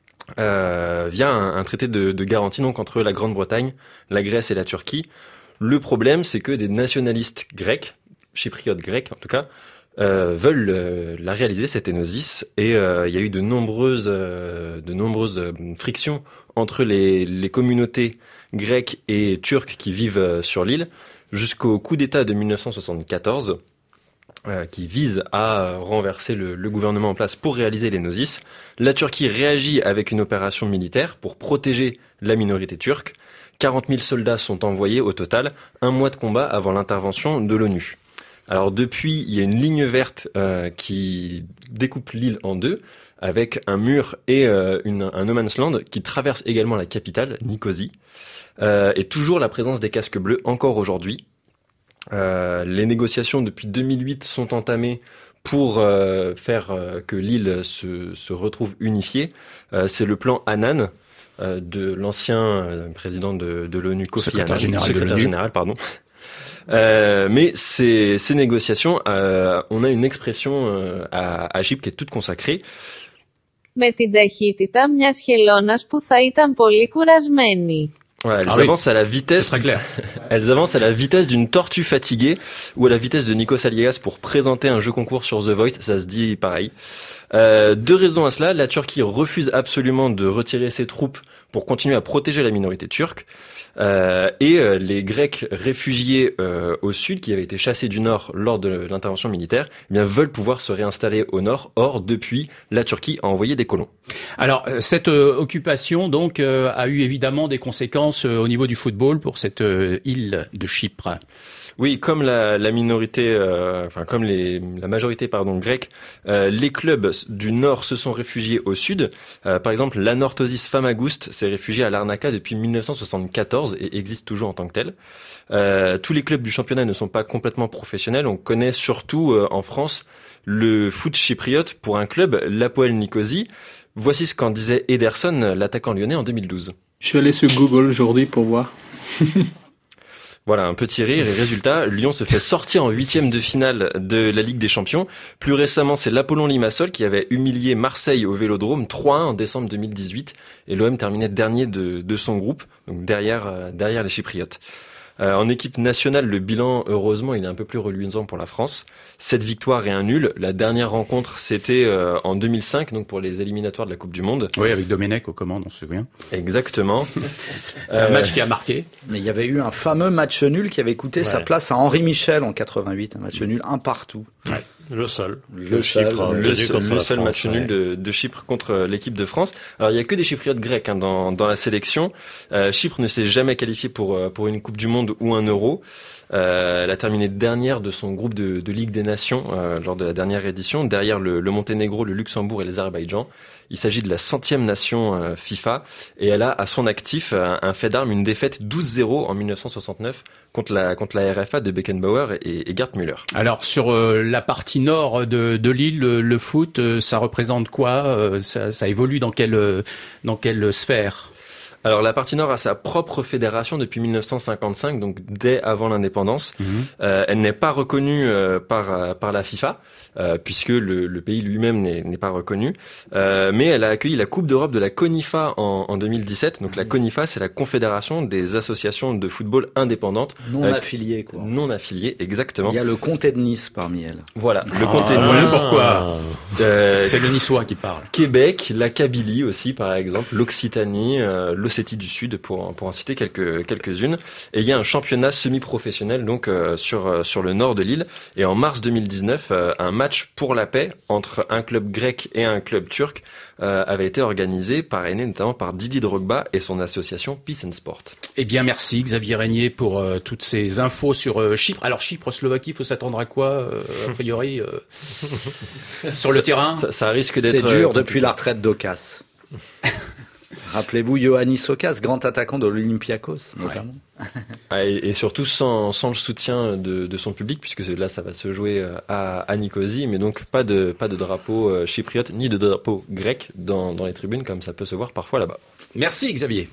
euh, via un, un traité de, de garantie donc entre la Grande-Bretagne, la Grèce et la Turquie. Le problème, c'est que des nationalistes grecs, chypriotes grecs en tout cas, euh, veulent euh, la réaliser cette énosis, et euh, il y a eu de nombreuses, euh, de nombreuses euh, frictions entre les, les communautés grecques et turques qui vivent euh, sur l'île, jusqu'au coup d'État de mille neuf cent soixante-quatorze, euh, qui vise à renverser le, le gouvernement en place pour réaliser l'énosis. La Turquie réagit avec une opération militaire pour protéger la minorité turque. quarante mille soldats sont envoyés au total, un mois de combat avant l'intervention de l'ONU. Alors depuis, il y a une ligne verte euh, qui découpe l'île en deux, avec un mur et euh, une, un no man's land qui traverse également la capitale, Nicosie. Euh, et toujours la présence des casques bleus encore aujourd'hui. Euh, les négociations depuis deux mille huit sont entamées pour euh, faire euh, que l'île se, se retrouve unifiée. Euh, c'est le plan Annan euh, de l'ancien euh, président de, de l'ONU, Kofi secrétaire Annan, général secrétaire de l'ONU. général, pardon. Euh, mais ces, ces négociations, euh, on a une expression euh, à, à Chypre qui est toute consacrée. Με την ταχύτητα μιας χελώνας που θα ήταν πολύ κουρασμένη. Ouais, elles Ah oui. avancent à la vitesse. C'est très clair. Elles avancent à la vitesse d'une tortue fatiguée ou à la vitesse de Nikos Aliagas pour présenter un jeu concours sur The Voice. Ça se dit pareil. Euh, deux raisons à cela. La Turquie refuse absolument de retirer ses troupes pour continuer à protéger la minorité turque. Euh, et euh, les Grecs réfugiés euh, au sud, qui avaient été chassés du nord lors de l'intervention militaire, eh bien veulent pouvoir se réinstaller au nord. Or, depuis, la Turquie a envoyé des colons. Alors euh, cette euh, occupation donc euh, a eu évidemment des conséquences euh, au niveau du football pour cette euh, île de Chypre. Oui, comme la, la minorité, euh, enfin comme les, la majorité pardon grecque, euh, les clubs du nord se sont réfugiés au sud. Euh, par exemple, l'Anorthosis Famagouste s'est réfugié à Larnaca depuis mille neuf cent soixante-quatorze et existe toujours en tant que tel. Euh, tous les clubs du championnat ne sont pas complètement professionnels. On connaît surtout euh, en France le foot chypriote pour un club, l'Hapoel Nicosie. Voici ce qu'en disait Ederson, l'attaquant lyonnais, en deux mille douze. Je suis allé sur Google aujourd'hui pour voir. Voilà, un petit rire et résultat, Lyon se fait sortir en huitième de finale de la Ligue des Champions. Plus récemment, c'est l'Apollon Limassol qui avait humilié Marseille au Vélodrome trois à un en décembre deux mille dix-huit. Et l'O M terminait dernier de, de son groupe, donc derrière, euh, derrière les Chypriotes. Euh, en équipe nationale, le bilan, heureusement, il est un peu plus reluisant pour la France. Sept victoires et un nul. La dernière rencontre, c'était euh, en deux mille cinq, donc pour les éliminatoires de la Coupe du Monde. Oui, avec Domenech aux commandes, on se souvient. Exactement. C'est un euh... match qui a marqué. Mais il y avait eu un fameux match nul qui avait coûté ouais. sa place à Henri Michel en quatre-vingt-huit. Un match nul un partout. Ouais. Le seul. Le, le seul, Chypre, le, le seul, le seul France, match ouais. nul de, de Chypre contre l'équipe de France. Alors il y a que des Chypriotes grecs hein, dans, dans la sélection. Euh, Chypre ne s'est jamais qualifié pour pour une Coupe du Monde ou un Euro. Euh, elle a terminé dernière de son groupe de, de Ligue des Nations euh, lors de la dernière édition, derrière le, le Monténégro, le Luxembourg et l'Azerbaïdjan. Il s'agit de la centième nation euh, FIFA et elle a à son actif un, un fait d'armes, une défaite douze zéro en mille neuf cent soixante-neuf contre la contre la R F A de Beckenbauer et, et Gerd Müller. Alors sur euh, la partie nord de, de l'île, le, le foot, euh, ça représente quoi euh, ça, ça évolue dans quelle euh, dans quelle sphère? Alors la partie nord a sa propre fédération depuis mille neuf cent cinquante-cinq, donc dès avant l'indépendance. Mmh. Euh, elle n'est pas reconnue euh, par par la FIFA, euh, puisque le, le pays lui-même n'est, n'est pas reconnu. Euh, mais elle a accueilli la Coupe d'Europe de la CONIFA en, en deux mille dix-sept. Donc mmh. la CONIFA, c'est la Confédération des associations de football indépendantes. Non euh, affiliées, quoi. Non affiliées, exactement. Il y a le comté de Nice parmi elles. Voilà, le ah, comté de voilà Nice. Pourquoi euh, c'est le Niçois qui parle. Québec, la Kabylie aussi, par exemple, l'Occitanie, euh, l'Ossétie du Sud, pour pour en citer quelques quelques-unes. Et il y a un championnat semi-professionnel donc euh, sur sur le nord de l'île. Et en mars deux mille dix-neuf, euh, un match pour la paix entre un club grec et un club turc euh, avait été organisé, parrainé notamment par Didier Drogba et son association Peace and Sport. Eh bien, merci Xavier Régnier pour euh, toutes ces infos sur euh, Chypre. Alors Chypre, Slovaquie, il faut s'attendre à quoi euh, a priori euh, sur le ça, terrain? Ça, ça risque d'être c'est dur euh, depuis la retraite d'Okas. Rappelez-vous Ioannis Okas, grand attaquant de l'Olympiakos, notamment. Ouais. Et, et surtout sans, sans le soutien de, de son public, puisque là, ça va se jouer à, à Nicosie, mais donc pas de, pas de drapeau euh, chypriote, ni de drapeau grec dans, dans les tribunes, comme ça peut se voir parfois là-bas. Merci Xavier.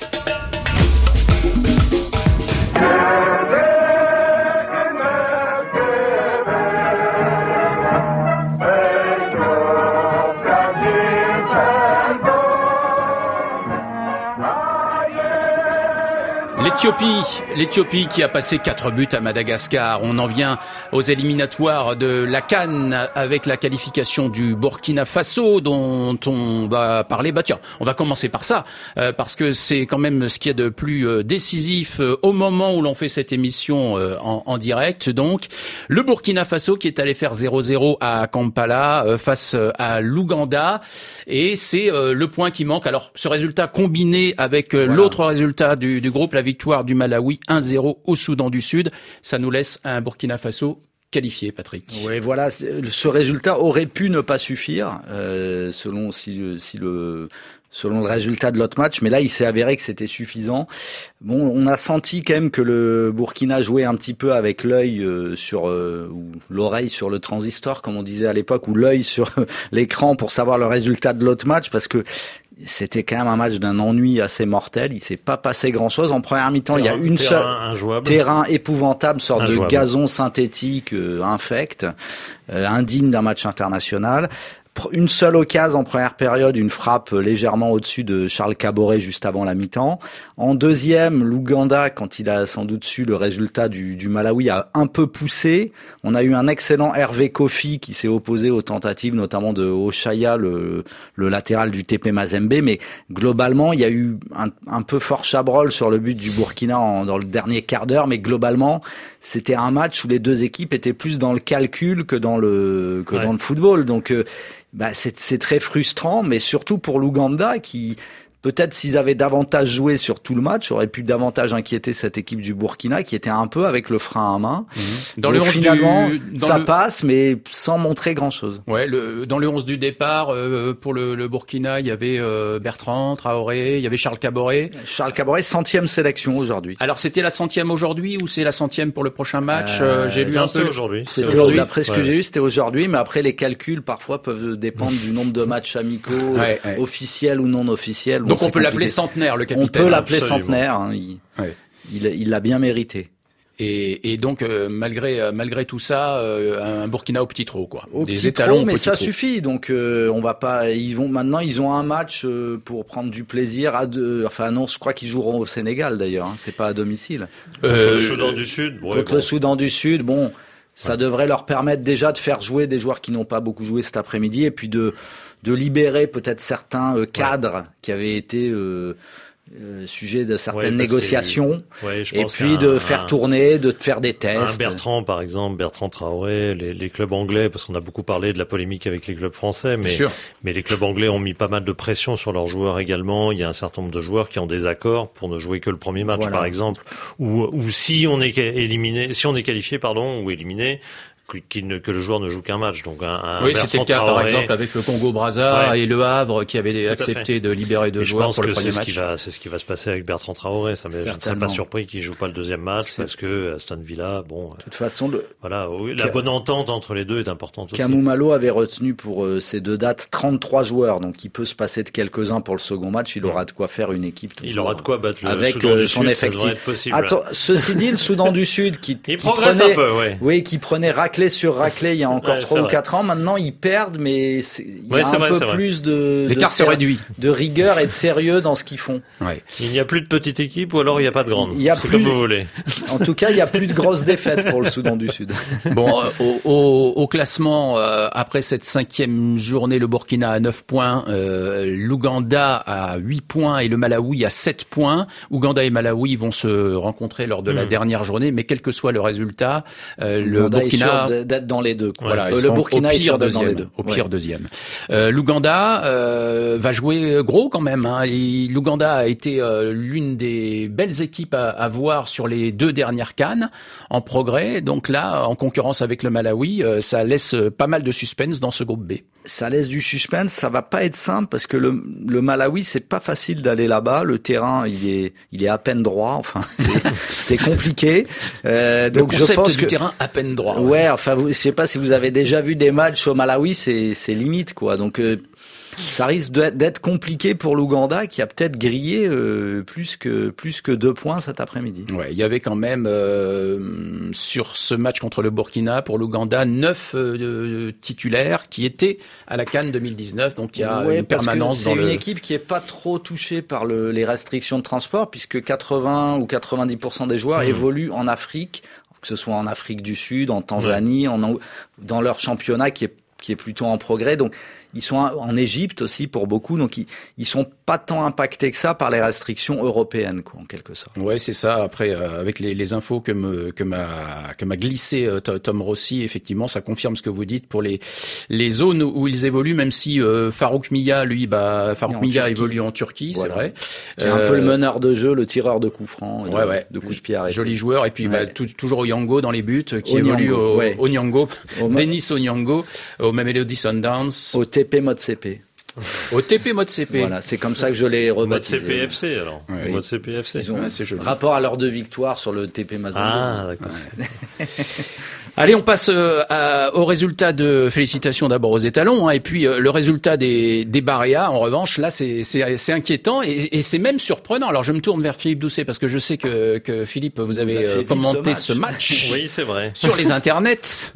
L'Éthiopie, l'Éthiopie qui a passé quatre buts à Madagascar. On en vient aux éliminatoires de la CAN avec la qualification du Burkina Faso dont on va parler. Bah tiens, on va commencer par ça euh, parce que c'est quand même ce qu'il y a de plus euh, décisif euh, au moment où l'on fait cette émission euh, en, en direct. Donc, le Burkina Faso qui est allé faire zéro zéro à Kampala euh, face à l'Ouganda et c'est euh, le point qui manque. Alors, ce résultat combiné avec euh, voilà. l'autre résultat du, du groupe, la victoire du Malawi un zéro au Soudan du Sud, ça nous laisse un Burkina Faso qualifié, Patrick. Oui, voilà, ce résultat aurait pu ne pas suffire, euh, selon si, si le selon le résultat de l'autre match, mais là il s'est avéré que c'était suffisant. Bon, on a senti quand même que le Burkina jouait un petit peu avec l'œil euh, sur euh, ou l'oreille sur le transistor, comme on disait à l'époque, ou l'œil sur l'écran pour savoir le résultat de l'autre match, parce que c'était quand même un match d'un ennui assez mortel. Il s'est pas passé grand-chose. En première mi-temps, terrain, il y a une seule injouable. terrain épouvantable, sorte injouable. de gazon synthétique euh, infect, euh, indigne d'un match international. Une seule occasion en première période, une frappe légèrement au-dessus de Charles Caboret juste avant la mi-temps. En deuxième, l'Ouganda, quand il a sans doute su le résultat du, du Malawi, a un peu poussé. On a eu un excellent Hervé Kofi qui s'est opposé aux tentatives notamment de Oshaya, le, le latéral du T P Mazembe. Mais globalement, il y a eu un, un peu fort chabrol sur le but du Burkina en, dans le dernier quart d'heure. Mais globalement, c'était un match où les deux équipes étaient plus dans le calcul que dans le, que ouais. dans le football. Donc, euh, bah c'est, c'est très frustrant, mais surtout pour l'Ouganda qui, peut-être s'ils avaient davantage joué sur tout le match, aurait pu davantage inquiéter cette équipe du Burkina qui était un peu avec le frein à main. Mmh. Dans Donc le finalement, du, dans ça le... passe, mais sans montrer grand-chose. Ouais, le, dans le onze du départ, euh, pour le, le Burkina, il y avait euh, Bertrand Traoré, il y avait Charles Caboret. Charles Caboret, centième sélection aujourd'hui. Alors c'était la centième aujourd'hui ou c'est la centième pour le prochain match euh, J'ai lu un peu aujourd'hui. C'était aujourd'hui. D'après ce que ouais. j'ai lu, c'était aujourd'hui, mais après les calculs parfois peuvent dépendre du nombre de matchs amicaux, ouais, ouais. officiels ou non officiels. Donc bon, on peut l'appeler centenaire, le capitaine. On peut l'appeler Absolument. centenaire. Hein, il, ouais. il, il l'a bien mérité. Et, et donc euh, malgré euh, malgré tout ça, euh, un Burkina au petit trot quoi. Au Des petit étalons trot, mais petit ça trot. suffit. Donc euh, on va pas. Ils vont maintenant. Ils ont un match euh, pour prendre du plaisir à deux. Enfin non, je crois qu'ils joueront au Sénégal d'ailleurs. Hein, c'est pas à domicile. Euh, contre le Soudan du Sud. Ouais, contre bon. le Soudan du Sud. Bon, ça ouais. devrait leur permettre déjà de faire jouer des joueurs qui n'ont pas beaucoup joué cet après-midi et puis de de libérer peut-être certains euh, cadres ouais. qui avaient été euh, Euh, sujet de certaines ouais, négociations que, ouais, je et pense puis un, de faire un, tourner, de faire des tests. Un Bertrand par exemple, Bertrand Traoré, les, les clubs anglais, parce qu'on a beaucoup parlé de la polémique avec les clubs français, mais, mais les clubs anglais ont mis pas mal de pression sur leurs joueurs également. Il y a un certain nombre de joueurs qui ont des accords pour ne jouer que le premier match voilà. par exemple, ou, ou si on est éliminé, si on est qualifié pardon ou éliminé. Que, ne, que le joueur ne joue qu'un match. Donc un, un oui, c'était le cas Traoré. par exemple avec le Congo-Brazza ouais. et le Havre qui avaient accepté de libérer deux et joueurs pour le premier match. Je pense que c'est ce qui va, c'est ce qui va se passer avec Bertrand Traoré. Ça, mais je ne serais pas surpris qu'il joue pas le deuxième match c'est... parce que Aston Villa, bon. De toute façon, le... voilà, oui, la K... bonne entente entre les deux est importante aussi. Kamou Malo avait retenu pour euh, ces deux dates trente-trois joueurs, donc il peut se passer de quelques-uns pour le second match. Il aura de quoi faire une équipe. Toujours, il aura de quoi battre le avec Soudan euh, du son Sud, effectif. Ça devrait être possible. Attends, ceci dit, le Soudan du Sud qui, il qui prenait, un peu, ouais. oui, qui prenait raclée raclée sur raclée il y a encore ouais, trois ou quatre ans. Maintenant, ils perdent, mais c'est, il y a ouais, un vrai, peu plus de, l'écart se réduit, de rigueur et de sérieux dans ce qu'ils font. Ouais. Il n'y a plus de petite équipe ou alors il n'y a pas de grande. Il y a c'est plus, comme vous voulez. En tout cas, il n'y a plus de grosses défaites pour le Soudan du Sud. Bon, euh, au, au, au classement, euh, après cette cinquième journée, le Burkina a neuf points, euh, l'Ouganda a huit points et le Malawi a sept points. Ouganda et Malawi vont se rencontrer lors de la mmh. dernière journée, mais quel que soit le résultat, euh, le Burkina est sûr d'être dans les deux. Quoi. Voilà, euh, le Burkina est sûr d'être dans les deux. Au pire ouais. deuxième. Euh, L'Ouganda euh, va jouer gros quand même. Hein. L'Ouganda a été euh, l'une des belles équipes à, à voir sur les deux dernières CAN en progrès. Donc là, en concurrence avec le Malawi, euh, ça laisse pas mal de suspense dans ce groupe B. Ça laisse du suspense. Ça va pas être simple parce que le, le Malawi, c'est pas facile d'aller là-bas. Le terrain, il est, il est à peine droit. Enfin, c'est, c'est compliqué. Euh, donc le concept je pense du que, terrain à peine droit. Ouais, ouais enfin, vous, je sais pas si vous avez déjà vu des matchs au Malawi, c'est, c'est limite quoi. Donc euh, ça risque d'être compliqué pour l'Ouganda qui a peut-être grillé euh, plus que plus que deux points cet après-midi. Ouais, il y avait quand même euh, sur ce match contre le Burkina pour l'Ouganda neuf euh, titulaires qui étaient à la CAN deux mille dix-neuf, donc il y a ouais, une permanence dans le. C'est une équipe qui est pas trop touchée par le, les restrictions de transport puisque quatre-vingts ou quatre-vingt-dix pour cent des joueurs mmh. évoluent en Afrique, que ce soit en Afrique du Sud, en Tanzanie, ouais. en dans leur championnat qui est qui est plutôt en progrès. Donc ils sont en Égypte aussi pour beaucoup, donc ils, ils sont pas tant impactés que ça par les restrictions européennes, quoi, en quelque sorte. Ouais, c'est ça. Après, euh, avec les, les infos que me que m'a que m'a glissé euh, Tom Rossi, effectivement, ça confirme ce que vous dites pour les les zones où ils évoluent. Même si euh, Farouk Mia, lui, bah Farouk Mia évolue en Turquie, voilà. C'est vrai. C'est euh, un peu le meneur de jeu, le tireur de coups francs, ouais, de, ouais. de coups de pied arrêtés. Joli joueur. Et puis ouais. bah, tout, toujours Onyango dans les buts, qui Onyango, évolue au ouais. Onyango, Denis Onyango, au Mamelodi Sundowns. Au T P Motsepe. Au T P Motsepe. Voilà, c'est comme ça que je l'ai rebaptisé. Motsepe F C alors. Oui. Motsepe F C. Ils ont ouais, c'est joli. Rapport à leurs deux victoires sur le T P Mazembe. Ah, d'accord. Ouais. Allez, on passe euh, à, au résultat de félicitations d'abord aux étalons, hein, et puis euh, le résultat des des Barea. En revanche, là, c'est c'est, c'est inquiétant et, et c'est même surprenant. Alors, je me tourne vers Philippe Doucet parce que je sais que que Philippe, vous avez vous euh, commenté ce match. ce match. Oui, c'est vrai. Sur les internets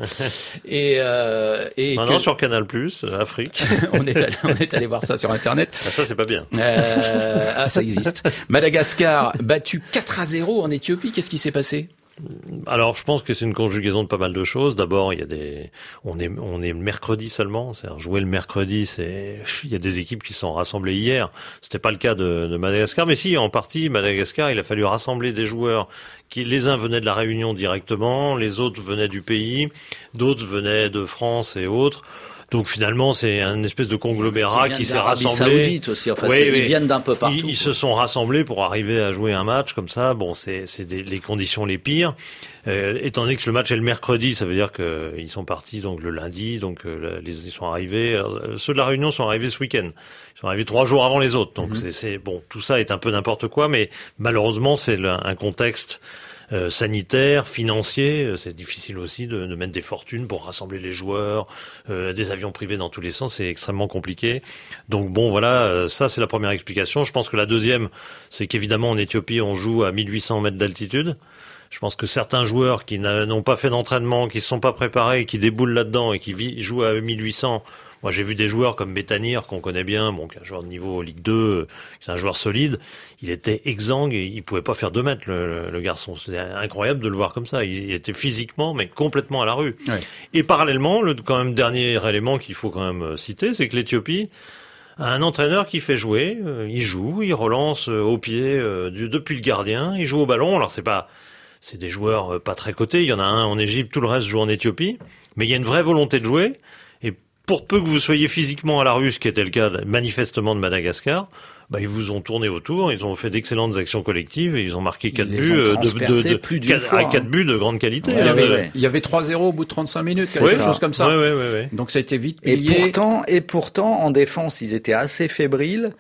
et euh, et maintenant que... sur Canal Plus, Afrique. on est allé, on est allé voir ça sur internet. Ah, ça, c'est pas bien. Euh, ah, ça existe. Madagascar battu quatre à zéro en Éthiopie. Qu'est-ce qui s'est passé? Alors, je pense que c'est une conjugaison de pas mal de choses. D'abord, il y a des, on est, on est mercredi seulement. C'est-à-dire, jouer le mercredi, c'est, il y a des équipes qui sont rassemblées hier. C'était pas le cas de, de Madagascar, mais si, en partie, Madagascar, il a fallu rassembler des joueurs qui, les uns venaient de la Réunion directement, les autres venaient du pays, d'autres venaient de France et autres. Donc finalement, c'est un espèce de conglomérat qui s'est rassemblé. Saoudite aussi. Enfin, oui, oui. Ils viennent d'un peu partout. Ils, ils se sont rassemblés pour arriver à jouer un match comme ça. Bon, c'est, c'est des, les conditions les pires. Euh, étant donné que le match est le mercredi, ça veut dire que ils sont partis donc le lundi. Donc euh, les, ils sont arrivés. Alors, ceux de la Réunion sont arrivés ce week-end. Ils sont arrivés trois jours avant les autres. Donc mm-hmm. c'est, c'est bon. Tout ça est un peu n'importe quoi, mais malheureusement, c'est le, un contexte. Euh, sanitaire, financier, c'est difficile aussi de, de mettre des fortunes pour rassembler les joueurs, euh, des avions privés dans tous les sens, c'est extrêmement compliqué. Donc bon, voilà, euh, ça c'est la première explication. Je pense que la deuxième, c'est qu'évidemment en Éthiopie, on joue à mille huit cents mètres d'altitude. Je pense que certains joueurs qui n'ont pas fait d'entraînement, qui ne se sont pas préparés, qui déboulent là-dedans et qui vit, jouent à mille huit cents. Moi, j'ai vu des joueurs comme Betanir, qu'on connaît bien, bon, qui est un joueur de niveau Ligue deux, qui est un joueur solide. Il était exsangue et il pouvait pas faire deux mètres, le, le, le garçon. C'est incroyable de le voir comme ça. Il, il était physiquement, mais complètement à la rue. Ouais. Et parallèlement, le quand même dernier élément qu'il faut quand même citer, c'est que l'Éthiopie a un entraîneur qui fait jouer. Euh, il joue, il relance euh, au pied euh, du, depuis le gardien. Il joue au ballon. Alors c'est pas, c'est des joueurs euh, pas très cotés. Il y en a un en Égypte, tout le reste joue en Éthiopie. Mais il y a une vraie volonté de jouer. Pour peu que vous soyez physiquement à la rue, ce qui était le cas manifestement de Madagascar, bah, ils vous ont tourné autour, ils ont fait d'excellentes actions collectives et ils ont marqué quatre buts de, de, de, plus quatre, fois, quatre hein. buts de grande qualité. Ouais, il y avait, ouais. il y avait trois zéro au bout de trente-cinq minutes, quelque ouais, chose comme ça. Ouais, ouais, ouais, ouais. Donc ça a été vite plié. Et pourtant, et pourtant, en défense, ils étaient assez fébriles.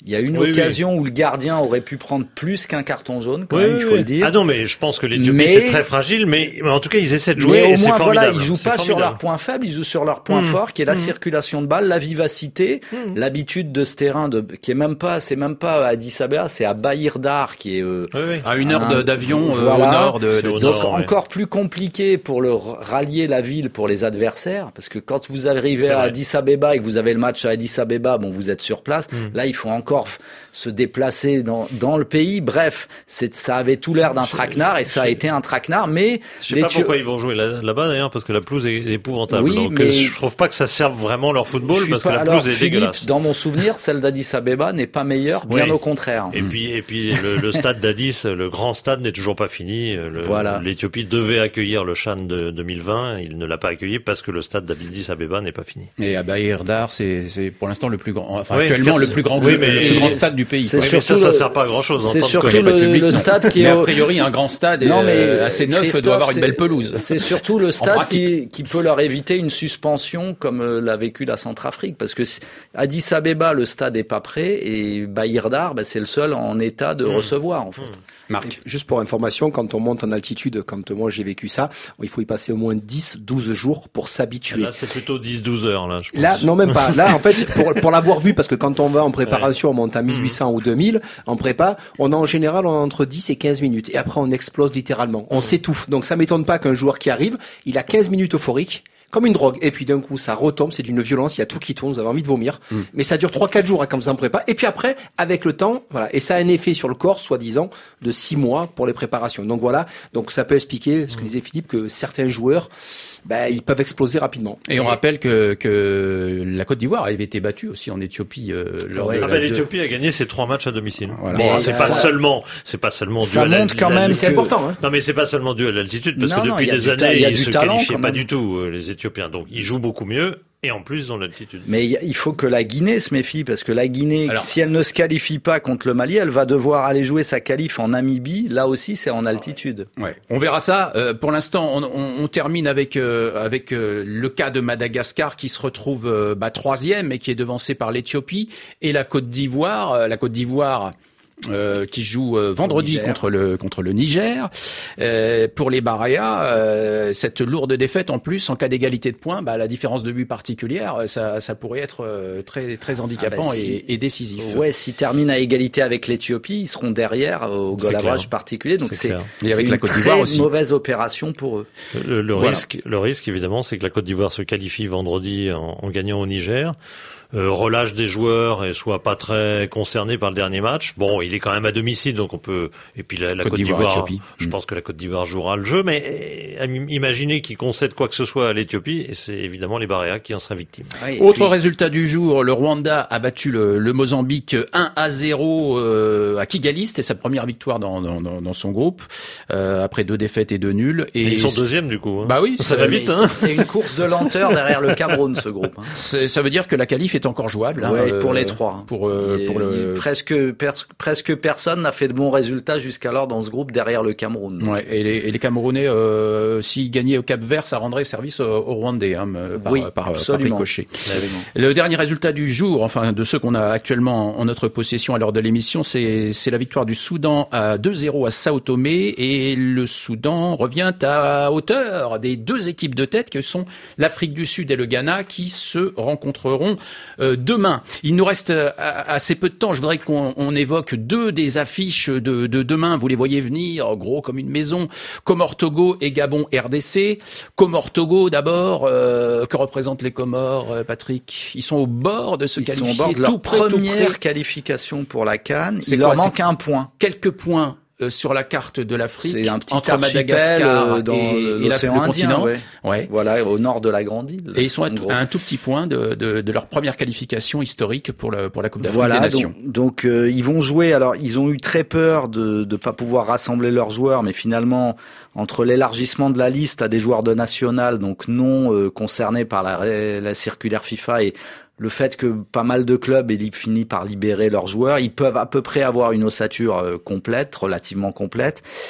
Il y a une oui, occasion oui. où le gardien aurait pu prendre plus qu'un carton jaune, quand oui, même, il oui, faut oui. le dire. Ah non, mais je pense que l'Éthiopie, mais... c'est très fragile, mais, mais en tout cas, ils essaient de jouer mais et au c'est moins, formidable. voilà, ils jouent c'est pas formidable. sur leur point faible, ils jouent sur leur point mmh. fort, qui est la mmh. circulation de balles, la vivacité, mmh. l'habitude de ce terrain, de, qui est même pas, c'est même pas à Addis Abeba, c'est à Bahir Dar, qui est euh, oui, oui. à une heure un, d'avion voilà. euh, au nord de. de Donc nord, encore ouais. plus compliqué pour le rallier la ville pour les adversaires, parce que quand vous arrivez c'est à vrai. Addis Abeba et que vous avez le match à Addis Abeba, bon, vous êtes sur place. Mmh. Là, il faut encore se déplacer dans, dans le pays. Bref, c'est, ça avait tout l'air d'un traquenard et ça a été un traquenard, mais... Je sais pas Thio... pourquoi ils vont jouer là, là-bas d'ailleurs, parce que la pelouse est épouvantable. Oui, donc mais je trouve pas que ça serve vraiment leur football, parce pas... que la pelouse Alors, est Philippe, dégueulasse. Dans mon souvenir, celle d'Addis Abeba n'est pas meilleure, bien oui. au contraire. Et mmh. puis, et puis le, le stade d'Addis, le grand stade n'est toujours pas fini. Le, voilà. L'Éthiopie devait accueillir le Chan de deux mille vingt, il ne l'a pas accueilli parce que le stade d'Addis Abeba n'est pas fini. Et à Bahir Dar, c'est, c'est pour l'instant le plus grand, enfin oui, actuellement le plus grand, oui, mais le plus grand stade du pays. C'est oui, surtout ça, ça sert pas à grand chose. C'est surtout le, le stade qui est. Mais a priori, un grand stade non, mais euh, assez neuf doit avoir une belle pelouse. C'est surtout le stade qui, qui peut leur éviter une suspension comme euh, l'a vécu la Centrafrique, parce que Addis Abeba, le stade est pas prêt et Bahir Dar, bah, c'est le seul en état de mmh. recevoir en fait. Mmh. Marc. Juste pour information, quand on monte en altitude, quand moi j'ai vécu ça, il faut y passer au moins dix douze jours pour s'habituer. Là, c'était plutôt dix douze heures, là, je pense. Là, non, même pas. Là, en fait, pour, pour l'avoir vu, parce que quand on va en préparation, ouais. on monte à mille huit cents mmh. ou deux mille, en prépa, on a en général, on a entre dix et quinze minutes. Et après, on explose littéralement. On mmh. s'étouffe. Donc, ça m'étonne pas qu'un joueur qui arrive, il a quinze minutes euphoriques, comme une drogue. Et puis d'un coup, ça retombe, c'est d'une violence, il y a tout qui tourne, vous avez envie de vomir. Mm. Mais ça dure trois quatre jours hein, quand vous en prépa. Et puis après, avec le temps, voilà. Et ça a un effet sur le corps, soi-disant, de six mois pour les préparations. Donc voilà. Donc ça peut expliquer ce que disait Philippe, que certains joueurs, ben, ils peuvent exploser rapidement. Et, et on rappelle que, que la Côte d'Ivoire avait été battue aussi en Éthiopie. Euh, lors ouais, de ah la ben, l'Éthiopie a gagné ses trois matchs à domicile. Voilà. Bon, mais c'est ça, pas seulement, c'est pas seulement ça dû à montre quand même, c'est important. Hein. Non, mais c'est pas seulement dû à l'altitude, parce non, que non, depuis des ta- années, ils du se talent, qualifiaient pas même. du tout, les Éthiopiens. Donc, ils jouent beaucoup mieux. Et en plus, dans l'altitude. Mais il faut que la Guinée se méfie, parce que la Guinée, Alors, si elle ne se qualifie pas contre le Mali, elle va devoir aller jouer sa qualif en Namibie. Là aussi, c'est en altitude. Ouais, on verra ça. Euh, pour l'instant, on, on, on termine avec euh, avec euh, le cas de Madagascar qui se retrouve euh, bah, troisième et qui est devancé par l'Éthiopie et la Côte d'Ivoire. Euh, la Côte d'Ivoire. Euh, qui joue euh, vendredi contre le contre le Niger. Euh, pour les Baraya, euh, cette lourde défaite en plus, en cas d'égalité de points, bah, la différence de but particulière, ça, ça pourrait être euh, très très handicapant ah bah si, et, et décisif. Ouais, s'ils terminent à égalité avec l'Éthiopie, ils seront derrière au goal average particulier. Donc c'est, c'est, et avec c'est la une Côte très d'Ivoire aussi. mauvaise opération pour eux. Le, le voilà. risque, le risque évidemment, c'est que la Côte d'Ivoire se qualifie vendredi en, en gagnant au Niger. Euh, relâche des joueurs et soit pas très concerné par le dernier match. Bon, il est quand même à domicile, donc on peut. Et puis la, la Côte, Côte d'Ivoire, d'Ivoire je mmh. pense que la Côte d'Ivoire jouera le jeu, mais euh, imaginez qu'ils concèdent quoi que ce soit à l'Éthiopie, et c'est évidemment les Baréas qui en seraient victimes. Oui, Autre puis... résultat du jour, le Rwanda a battu le, le Mozambique un à zéro euh, à Kigali. C'était sa première victoire dans, dans, dans, dans son groupe euh, après deux défaites et deux nuls. Et, et ils sont deuxième du coup. Hein. Bah oui, ça, ça va vite. Hein. C'est, c'est une course de lenteur derrière le Cameroun, ce groupe. Hein. C'est, ça veut dire que la qualif est encore jouable. Hein, ouais, euh, pour les trois. Pour, euh, pour le... presque, pers- presque personne n'a fait de bons résultats jusqu'alors dans ce groupe derrière le Cameroun. Ouais, et les, et les Camerounais, euh, s'ils gagnaient au Cap-Vert, ça rendrait service aux, aux Rwandais, hein, par, oui, par, absolument. par ricochet. Le dernier résultat du jour, enfin de ceux qu'on a actuellement en notre possession à l'heure de l'émission, c'est, c'est la victoire du Soudan à deux zéro à Sao Tomé, et le Soudan revient à hauteur des deux équipes de tête que sont l'Afrique du Sud et le Ghana, qui se rencontreront euh, demain. Il nous reste assez peu de temps. Je voudrais qu'on on évoque deux des affiches de, de demain. Vous les voyez venir, gros comme une maison. Comores-Togo et Gabon-R D C. Comores-Togo d'abord. Euh, que représentent les Comores, euh, Patrick? Ils sont au bord de se Ils qualifier. sont au bord de leur tout près, première tout près. qualification pour la CAN. C'est Il quoi, leur manque c'est un point. Quelques points sur la carte de l'Afrique, c'est un petit entre Madagascar dans et, le, et la, le continent. Ouais. Ouais. Voilà, au nord de la grande île. Et ils sont à, t- à un tout petit point de, de, de leur première qualification historique pour, le, pour la Coupe d'Afrique voilà, des Nations. Donc, donc euh, ils vont jouer. Alors, ils ont eu très peur de ne pas pouvoir rassembler leurs joueurs, mais finalement, entre l'élargissement de la liste à des joueurs de national, donc non euh, concernés par la, la circulaire FIFA, et le fait que pas mal de clubs aient fini par libérer leurs joueurs, ils peuvent à peu près avoir une ossature complète, relativement complète.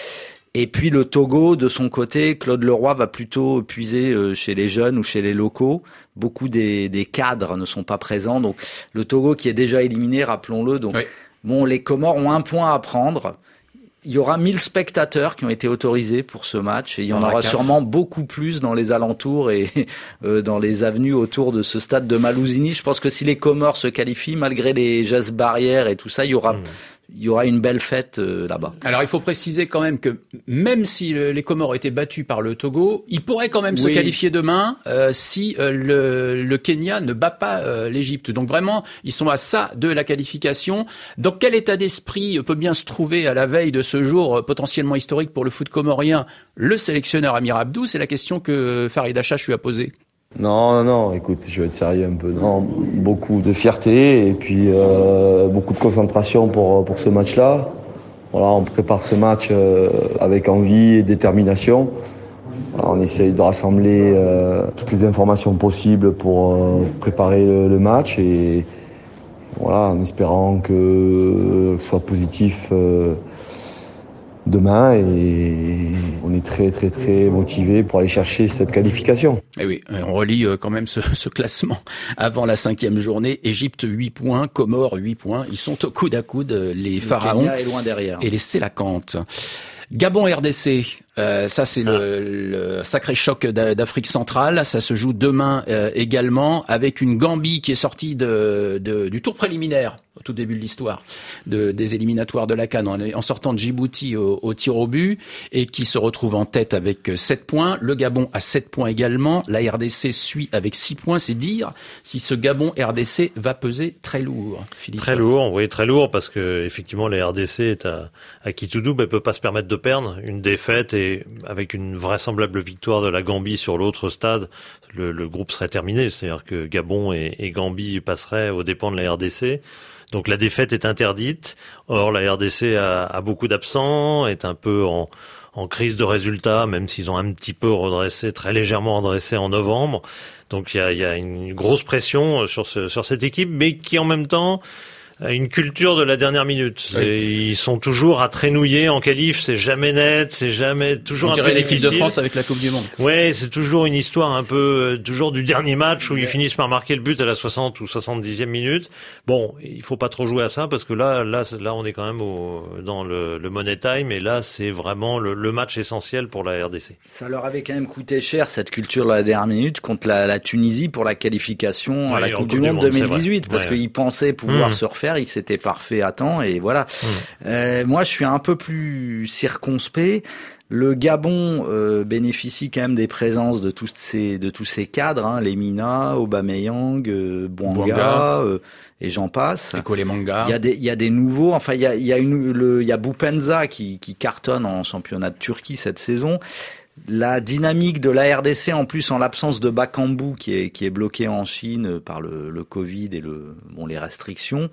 Et puis le Togo, de son côté, Claude Leroy va plutôt puiser chez les jeunes ou chez les locaux. Beaucoup des, des cadres ne sont pas présents. Donc le Togo qui est déjà éliminé, rappelons-le. Donc oui. Bon, les Comores ont un point à prendre. Il y aura mille spectateurs qui ont été autorisés pour ce match et il y en aura sûrement beaucoup plus dans les alentours et euh, dans les avenues autour de ce stade de Malouzini. Je pense que si les Comores se qualifient, malgré les gestes barrières et tout ça, il y aura... Mmh. Il y aura une belle fête euh, là-bas. Alors il faut préciser quand même que même si le, les Comores étaient battus par le Togo, ils pourraient quand même oui. se qualifier demain euh, si euh, le, le Kenya ne bat pas euh, l'Égypte. Donc vraiment, ils sont à ça de la qualification. Dans quel état d'esprit peut bien se trouver à la veille de ce jour euh, potentiellement historique pour le foot comorien le sélectionneur Amir Abdou? C'est la question que Farid Achache lui a posée. Non, non, non, écoute, je vais être sérieux un peu. Non, beaucoup de fierté et puis euh, beaucoup de concentration pour, pour ce match-là. Voilà, on prépare ce match euh, avec envie et détermination. Voilà, on essaye de rassembler euh, toutes les informations possibles pour euh, préparer le, le match et voilà, en espérant que, euh, que ce soit positif euh, demain et on est très très très motivé pour aller chercher cette qualification. Et oui, on relit quand même ce, ce classement avant la cinquième journée. Égypte huit points, Comores huit points. Ils sont au coude à coude, les le pharaons Kenya est loin derrière. Et les Sélacantes. Gabon R D C, euh, ça c'est ah. le, le sacré choc d'Afrique centrale. Ça se joue demain euh, également avec une Gambie qui est sortie de, de, du tour préliminaire au tout début de l'histoire de, des éliminatoires de la CAN en, en sortant de Djibouti au, au tir au but et qui se retrouve en tête avec sept points. Le Gabon a sept points également. La R D C suit avec six points. C'est dire si ce Gabon R D C va peser très lourd. Philippe. Très lourd, oui, très lourd parce que effectivement la R D C est à, à Kitoudou, mais elle peut pas se permettre de perdre. Une défaite et avec une vraisemblable victoire de la Gambie sur l'autre stade, le, le groupe serait terminé. C'est-à-dire que Gabon et, et Gambie passeraient aux dépens de la R D C. Donc la défaite est interdite. Or la R D C a, a beaucoup d'absents, est un peu en, en crise de résultats, même s'ils ont un petit peu redressé, très légèrement redressé en novembre. Donc il y a, y a une grosse pression sur, ce, sur cette équipe, mais qui en même temps une culture de la dernière minute. Oui. Ils sont toujours à traînouiller en qualif, c'est jamais net, c'est jamais toujours on un peu dirait difficile. l'équipe de France avec la Coupe du Monde. Ouais, c'est toujours une histoire un peu, toujours du dernier match où ils finissent par marquer le but à la soixante ou soixante-dixième minute. Bon, il faut pas trop jouer à ça parce que là, là, là, on est quand même au, dans le, le money time et là, c'est vraiment le, le match essentiel pour la R D C. Ça leur avait quand même coûté cher cette culture de la dernière minute contre la, la Tunisie pour la qualification ouais, à la Coupe du, du Monde, Monde deux mille dix-huit parce ouais. qu'ils pensaient pouvoir mmh. se refaire. Il s'était parfait à temps et voilà. Mmh. Euh, moi, je suis un peu plus circonspect. Le Gabon euh, bénéficie quand même des présences de tous ces de tous ces cadres, hein, Lemina, Aubameyang, euh, Bouanga euh, et j'en passe. Ekolemanga. Il y a des il y a des nouveaux. Enfin, il y a il y a une le il y a Boupenza qui qui cartonne en championnat de Turquie cette saison. La dynamique de la R D C, en plus en l'absence de Bakambu qui est qui est bloqué en Chine par le, le Covid et le bon les restrictions.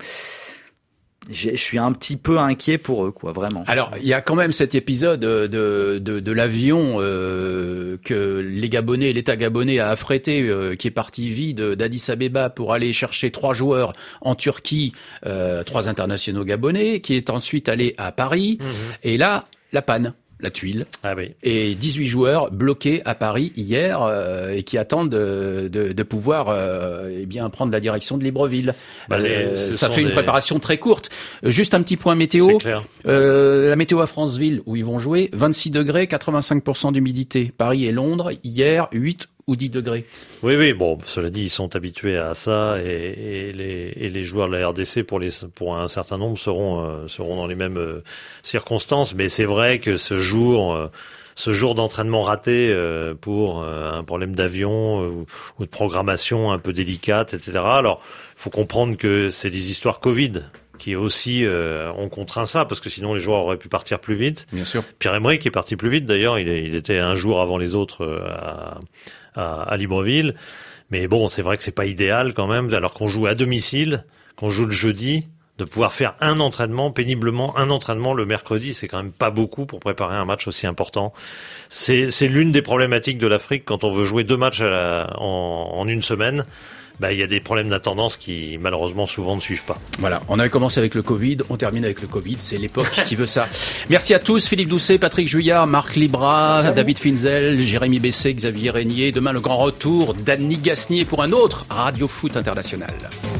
Je suis un petit peu inquiet pour eux, quoi, vraiment. Alors, il y a quand même cet épisode de de, de l'avion euh, que les Gabonais, l'État gabonais a affrété, euh, qui est parti vide d'Addis Abeba pour aller chercher trois joueurs en Turquie, euh, trois internationaux gabonais, qui est ensuite allé à Paris. Mmh. Et là, la panne. La tuile. Ah oui. Et dix-huit joueurs bloqués à Paris hier euh, et qui attendent de, de, de pouvoir euh, eh bien prendre la direction de Libreville. Bah, euh, ça fait une des... préparation très courte. Juste un petit point météo. C'est clair. Euh, la météo à Franceville où ils vont jouer, vingt-six degrés, quatre-vingt-cinq pour cent d'humidité. Paris et Londres hier, huit ou dix degrés. Oui, oui, bon, cela dit, ils sont habitués à ça et, et, les, et les joueurs de la R D C, pour, les, pour un certain nombre, seront, euh, seront dans les mêmes euh, circonstances. Mais c'est vrai que ce jour, euh, ce jour d'entraînement raté euh, pour euh, un problème d'avion euh, ou, ou de programmation un peu délicate, et cetera. Alors, il faut comprendre que c'est des histoires Covid qui aussi euh, ont contraint ça, parce que sinon les joueurs auraient pu partir plus vite. Bien sûr. Pierre-Emerick est parti plus vite d'ailleurs, il, est, il était un jour avant les autres euh, à, à, à Libreville. Mais bon, c'est vrai que c'est pas idéal quand même, alors qu'on joue à domicile, qu'on joue le jeudi, de pouvoir faire un entraînement, péniblement un entraînement le mercredi, c'est quand même pas beaucoup pour préparer un match aussi important. C'est, c'est l'une des problématiques de l'Afrique quand on veut jouer deux matchs à la, en, en une semaine. bah, il y a des problèmes d'attendance qui malheureusement souvent ne suivent pas. Voilà, on avait commencé avec le Covid, on termine avec le Covid, c'est l'époque qui veut ça. Merci à tous, Philippe Doucet, Patrick Juillard, Marc Libra, David Finzel, Jérémy Bessé, Xavier Régnier. Demain, le grand retour d'Annie Gasnier pour un autre Radio Foot International.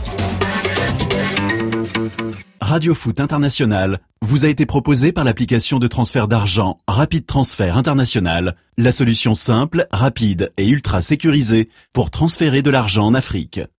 Radio Foot International vous a été proposé par l'application de transfert d'argent Rapid Transfert International, la solution simple, rapide et ultra sécurisée pour transférer de l'argent en Afrique.